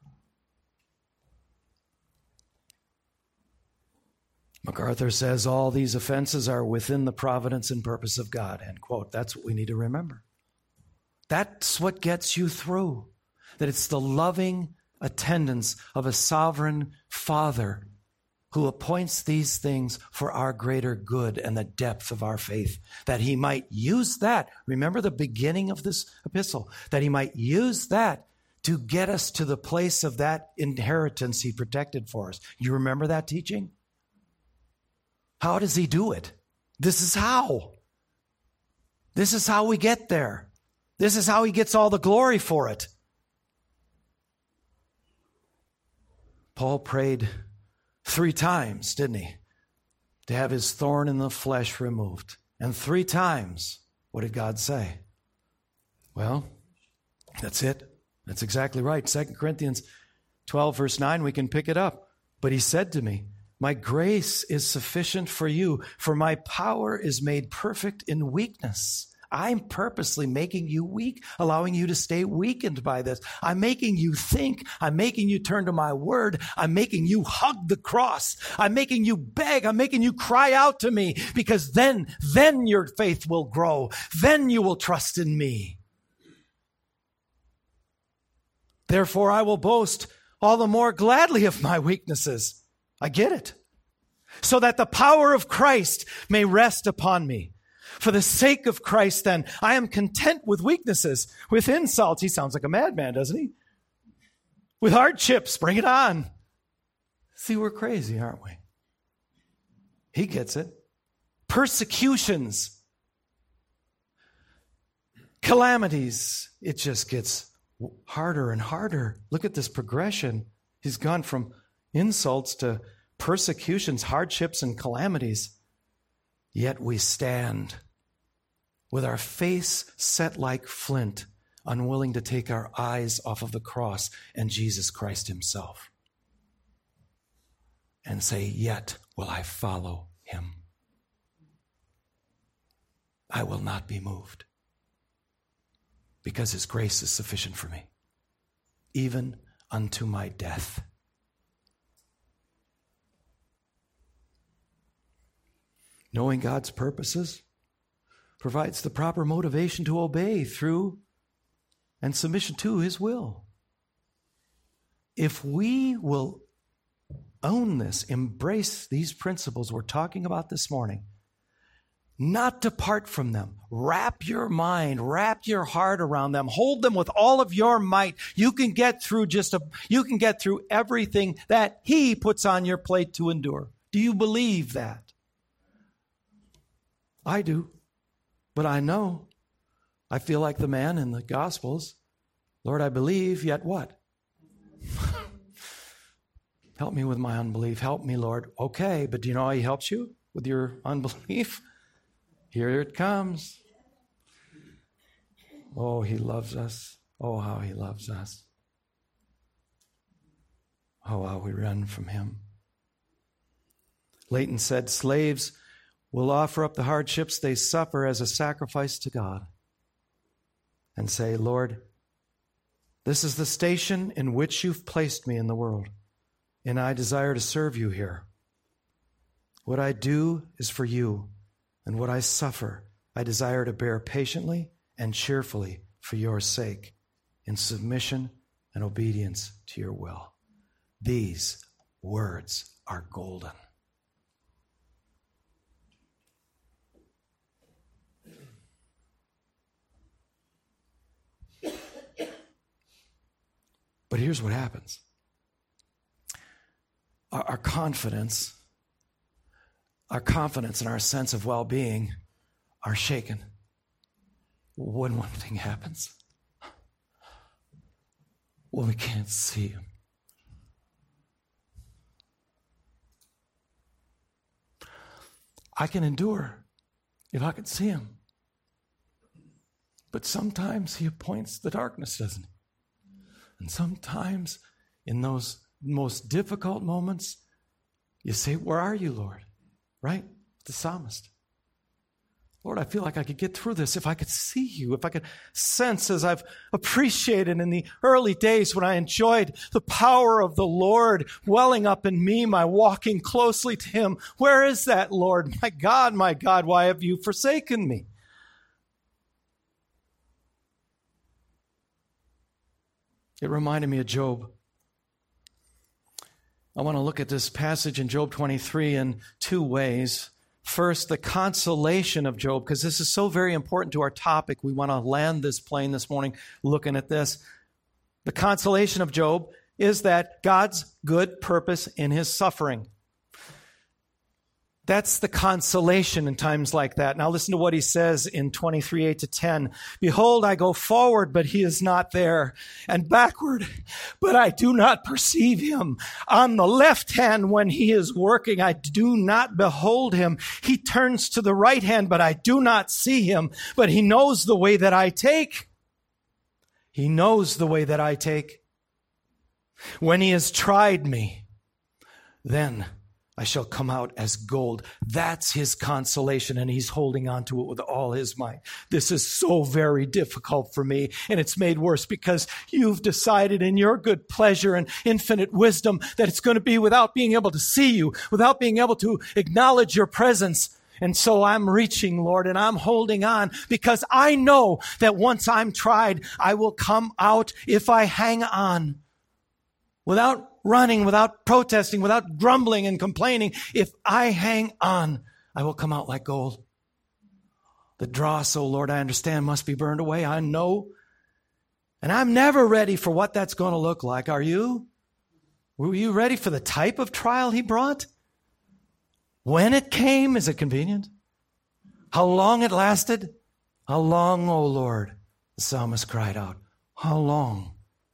MacArthur says all these offenses are within the providence and purpose of God, end quote. That's what we need to remember. That's what gets you through. That it's the loving attendance of a sovereign Father who appoints these things for our greater good and the depth of our faith, that he might use that. Remember the beginning of this epistle, that he might use that to get us to the place of that inheritance he protected for us. You remember that teaching? How does he do it? This is how. This is how we get there. This is how he gets all the glory for it. Paul prayed 3 times, didn't he? To have his thorn in the flesh removed. And 3 times, what did God say? Well, that's it. That's exactly right. 2 Corinthians 12, verse 9, we can pick it up. But he said to me, my grace is sufficient for you, for my power is made perfect in weakness. I'm purposely making you weak, allowing you to stay weakened by this. I'm making you think. I'm making you turn to my word. I'm making you hug the cross. I'm making you beg. I'm making you cry out to me, because then your faith will grow. Then you will trust in me. Therefore, I will boast all the more gladly of my weaknesses. I get it. So that the power of Christ may rest upon me. For the sake of Christ, then, I am content with weaknesses, with insults. He sounds like a madman, doesn't he? With hardships, bring it on. See, we're crazy, aren't we? He gets it. Persecutions, calamities. It just gets harder and harder. Look at this progression. He's gone from insults to persecutions, hardships, and calamities. Yet we stand with our face set like flint, unwilling to take our eyes off of the cross and Jesus Christ himself, and say, yet will I follow him. I will not be moved, because his grace is sufficient for me, even unto my death. Knowing God's purposes provides the proper motivation to obey through and submission to his will. If we will own this, embrace these principles we're talking about this morning, not depart from them, wrap your mind, wrap your heart around them, hold them with all of your might, you can get through everything that he puts on your plate to endure. Do you believe that? I do, but I know. I feel like the man in the Gospels. Lord, I believe, yet what? Help me with my unbelief. Help me, Lord. Okay, but do you know how he helps you with your unbelief? Here it comes. Oh, he loves us. Oh, how he loves us. Oh, how we run from him. Leighton said, slaves will offer up the hardships they suffer as a sacrifice to God and say, Lord, this is the station in which you've placed me in the world, and I desire to serve you here. What I do is for you, and what I suffer, I desire to bear patiently and cheerfully for your sake, in submission and obedience to your will. These words are golden. But here's what happens. our confidence and our sense of well-being are shaken when one thing happens. When we can't see him. I can endure if I can see him. But sometimes he appoints the darkness, doesn't he? And sometimes in those most difficult moments, you say, where are you, Lord? Right? The psalmist. Lord, I feel like I could get through this if I could see you, if I could sense, as I've appreciated in the early days when I enjoyed the power of the Lord welling up in me, my walking closely to him. Where is that, Lord? My God, why have you forsaken me? It reminded me of Job. I want to look at this passage in Job 23 in two ways. First, the consolation of Job, because this is so very important to our topic. We want to land this plane this morning looking at this. The consolation of Job is that God's good purpose in his suffering. That's the consolation in times like that. Now listen to what he says in 23:8-10. Behold, I go forward, but he is not there, and backward, but I do not perceive him. On the left hand, when he is working, I do not behold him. He turns to the right hand, but I do not see him. But he knows the way that I take. He knows the way that I take. When he has tried me, then I shall come out as gold. That's his consolation, and he's holding on to it with all his might. This is so very difficult for me, and it's made worse because you've decided in your good pleasure and infinite wisdom that it's going to be without being able to see you, without being able to acknowledge your presence. And so I'm reaching, Lord, and I'm holding on because I know that once I'm tried, I will come out if I hang on without running, without protesting, without grumbling and complaining. If I hang on, I will come out like gold. The dross, oh Lord, I understand, must be burned away. I know. And I'm never ready for what that's going to look like. Are you? Were you ready for the type of trial he brought? When it came, is it convenient? How long it lasted? How long, oh Lord? The psalmist cried out. How long?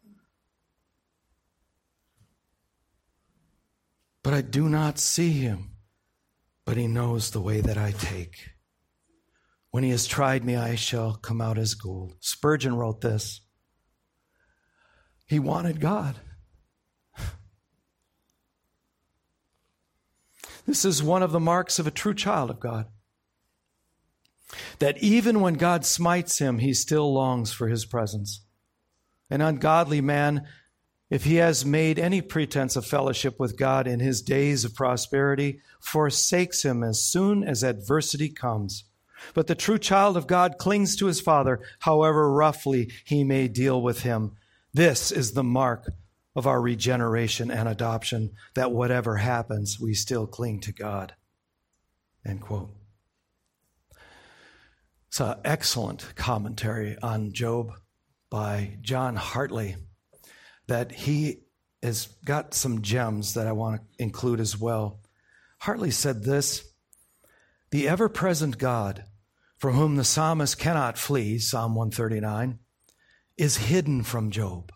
But I do not see him, but he knows the way that I take. When he has tried me, I shall come out as gold. Spurgeon wrote this. He wanted God. This is one of the marks of a true child of God. That even when God smites him, he still longs for his presence. An ungodly man, if he has made any pretense of fellowship with God in his days of prosperity, forsakes him as soon as adversity comes. But the true child of God clings to his Father, however roughly he may deal with him. This is the mark of our regeneration and adoption, that whatever happens, we still cling to God. End quote. It's an excellent commentary on Job by John Hartley, that he has got some gems that I want to include as well. Hartley said this: the ever-present God, from whom the psalmist cannot flee, Psalm 139, is hidden from Job.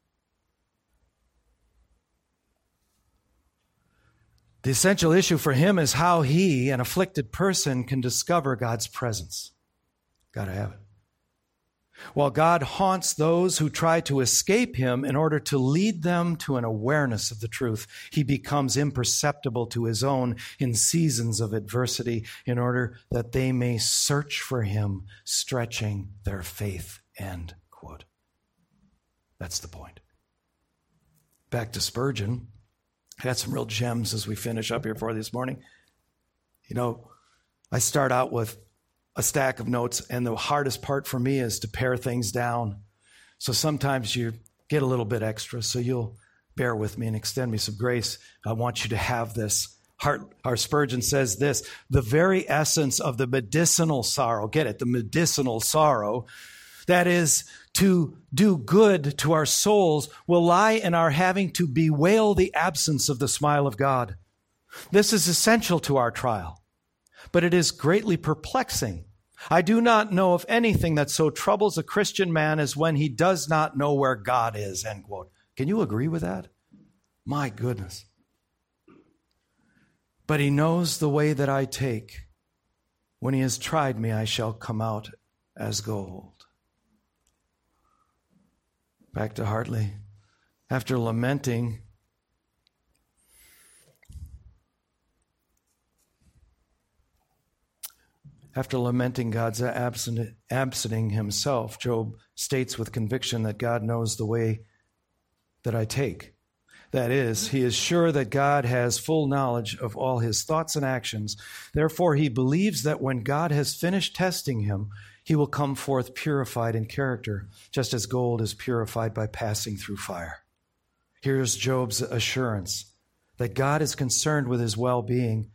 The essential issue for him is how he, an afflicted person, can discover God's presence. Got to have it. While God haunts those who try to escape him in order to lead them to an awareness of the truth, he becomes imperceptible to his own in seasons of adversity in order that they may search for him, stretching their faith. End quote. That's the point. Back to Spurgeon. I got some real gems as we finish up here for this morning. You know, I start out with a stack of notes, and the hardest part for me is to pare things down. So sometimes you get a little bit extra, so you'll bear with me and extend me some grace. I want you to have this. Our Spurgeon says this: the very essence of the medicinal sorrow, get it, the medicinal sorrow that is to do good to our souls, will lie in our having to bewail the absence of the smile of God. This is essential to our trial, but it is greatly perplexing. I do not know of anything that so troubles a Christian man as when he does not know where God is, end quote. Can you agree with that? My goodness. But he knows the way that I take. When he has tried me, I shall come out as gold. Back to Hartley. After lamenting God's absenting himself, Job states with conviction that God knows the way that I take. That is, he is sure that God has full knowledge of all his thoughts and actions. Therefore, he believes that when God has finished testing him, he will come forth purified in character, just as gold is purified by passing through fire. Here's Job's assurance that God is concerned with his well-being,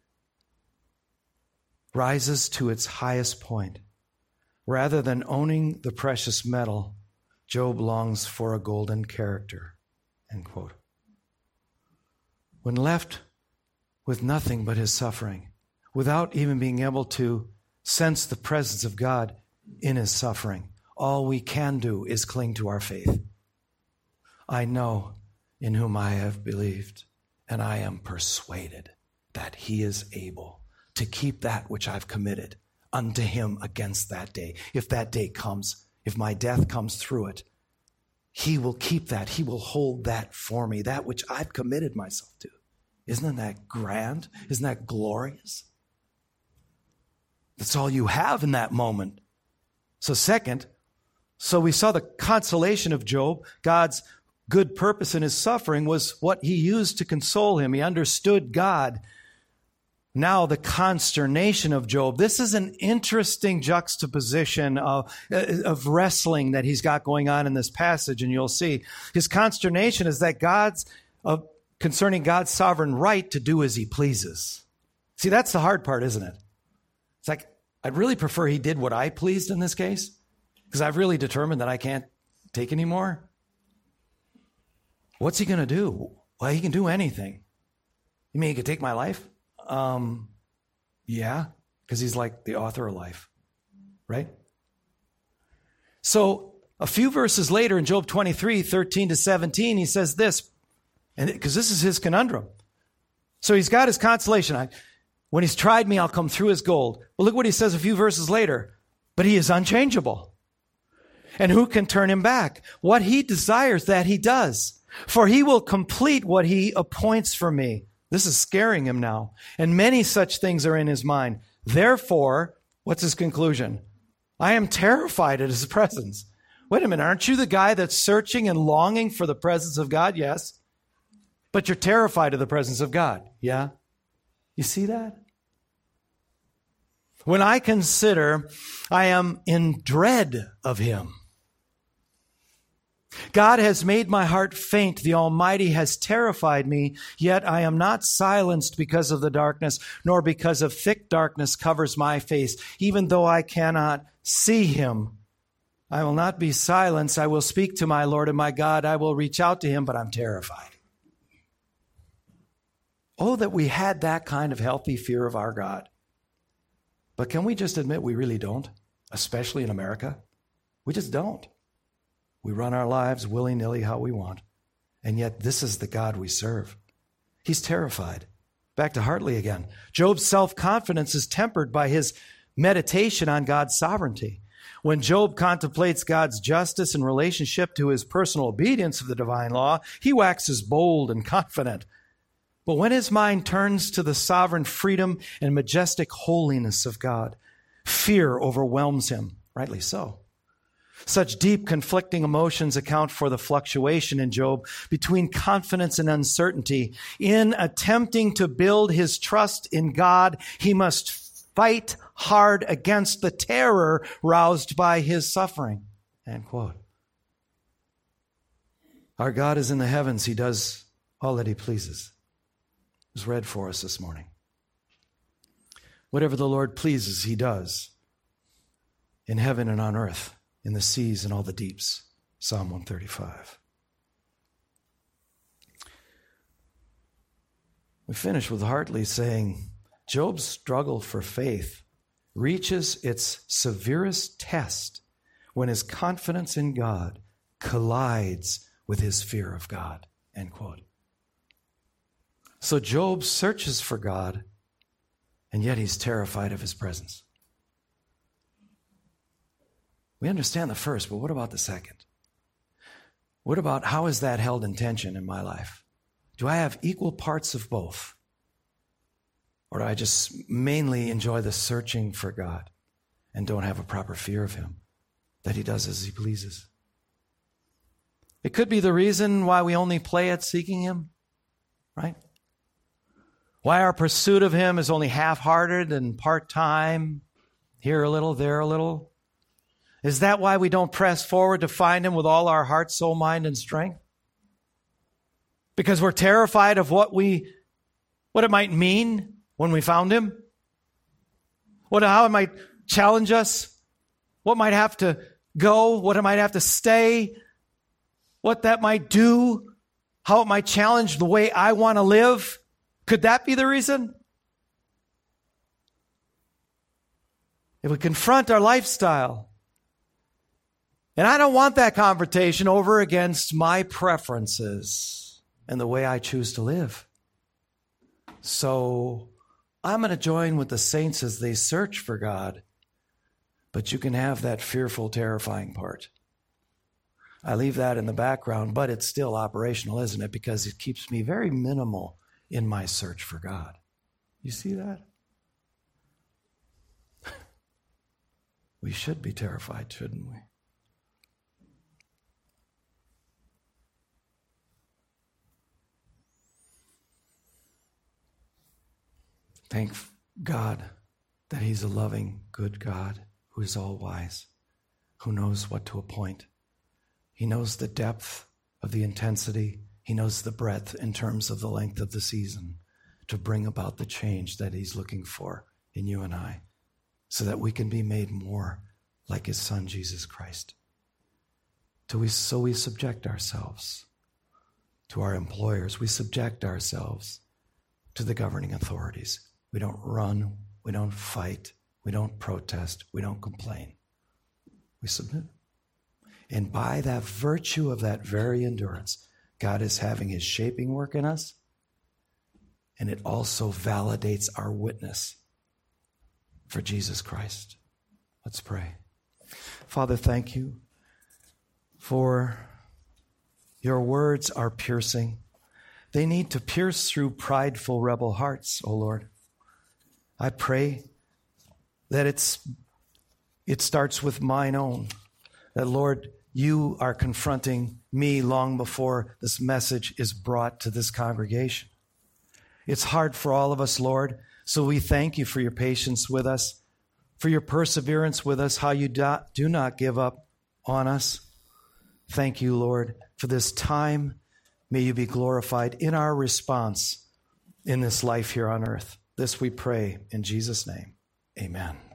rises to its highest point. Rather than owning the precious metal, Job longs for a golden character, end quote. When left with nothing but his suffering, without even being able to sense the presence of God in his suffering, all we can do is cling to our faith. I know in whom I have believed, and I am persuaded that he is able to keep that which I've committed unto him against that day. If that day comes, if my death comes through it, he will keep that. He will hold that for me, that which I've committed myself to. Isn't that grand? Isn't that glorious? That's all you have in that moment. So second, we saw the consolation of Job. God's good purpose in his suffering was what he used to console him. He understood God. Now the consternation of Job. This is an interesting juxtaposition of wrestling that he's got going on in this passage, and you'll see. His consternation is that concerning God's sovereign right to do as he pleases. See, that's the hard part, isn't it? It's like, I'd really prefer he did what I pleased in this case, because I've really determined that I can't take anymore. What's he going to do? Well, he can do anything. You mean he could take my life? Yeah, because he's like the author of life, right? So a few verses later in Job 23, 13 to 17, he says this, and because this is his conundrum. So he's got his consolation. When he's tried me, I'll come through as gold. Well, look what he says a few verses later. But he is unchangeable. And who can turn him back? What he desires, that he does. For he will complete what he appoints for me. This is scaring him now. And many such things are in his mind. Therefore, what's his conclusion? I am terrified at his presence. Wait a minute, aren't you the guy that's searching and longing for the presence of God? Yes. But you're terrified of the presence of God. Yeah. You see that? When I consider I am in dread of him. God has made my heart faint. The Almighty has terrified me, yet I am not silenced because of the darkness, nor because of thick darkness covers my face. Even though I cannot see him, I will not be silenced. I will speak to my Lord and my God. I will reach out to him, but I'm terrified. Oh, that we had that kind of healthy fear of our God. But can we just admit we really don't, especially in America? We just don't. We run our lives willy-nilly how we want. And yet this is the God we serve. He's terrified. Back to Hartley again. Job's self-confidence is tempered by his meditation on God's sovereignty. When Job contemplates God's justice in relationship to his personal obedience of the divine law, he waxes bold and confident. But when his mind turns to the sovereign freedom and majestic holiness of God, fear overwhelms him, rightly so. Such deep conflicting emotions account for the fluctuation in Job between confidence and uncertainty. In attempting to build his trust in God, he must fight hard against the terror roused by his suffering. End quote. Our God is in the heavens. He does all that he pleases. It was read for us this morning. Whatever the Lord pleases, he does in heaven and on earth. in the seas and all the deeps. Psalm 135. We finish with Hartley saying, Job's struggle for faith reaches its severest test when his confidence in God collides with his fear of God. End quote. So Job searches for God, and yet he's terrified of his presence. We understand the first, but what about the second? What about how is that held in tension in my life? Do I have equal parts of both? Or do I just mainly enjoy the searching for God and don't have a proper fear of him, that he does as he pleases? It could be the reason why we only play at seeking him, right? Why our pursuit of him is only half-hearted and part-time, here a little, there a little. Is that why we don't press forward to find him with all our heart, soul, mind, and strength? Because we're terrified of what it might mean when we found him? How it might challenge us? What might have to go? What it might have to stay? What that might do? How it might challenge the way I want to live? Could that be the reason? If we confront our lifestyle, and I don't want that confrontation over against my preferences and the way I choose to live. So I'm going to join with the saints as they search for God, but you can have that fearful, terrifying part. I leave that in the background, but it's still operational, isn't it? Because it keeps me very minimal in my search for God. You see that? We should be terrified, shouldn't we? Thank God that he's a loving, good God who is all wise, who knows what to appoint. He knows the depth of the intensity. He knows the breadth in terms of the length of the season to bring about the change that he's looking for in you and I, so that we can be made more like his son, Jesus Christ. So we subject ourselves to our employers. We subject ourselves to the governing authorities. We don't run. We don't fight. We don't protest. We don't complain. We submit. And by that virtue of that very endurance, God is having his shaping work in us, and it also validates our witness for Jesus Christ. Let's pray. Father, thank you for your words are piercing. They need to pierce through prideful rebel hearts, O Lord. I pray that it starts with mine own, that, Lord, you are confronting me long before this message is brought to this congregation. It's hard for all of us, Lord, so we thank you for your patience with us, for your perseverance with us, how you do not give up on us. Thank you, Lord, for this time. May you be glorified in our response in this life here on earth. This we pray in Jesus' name. Amen.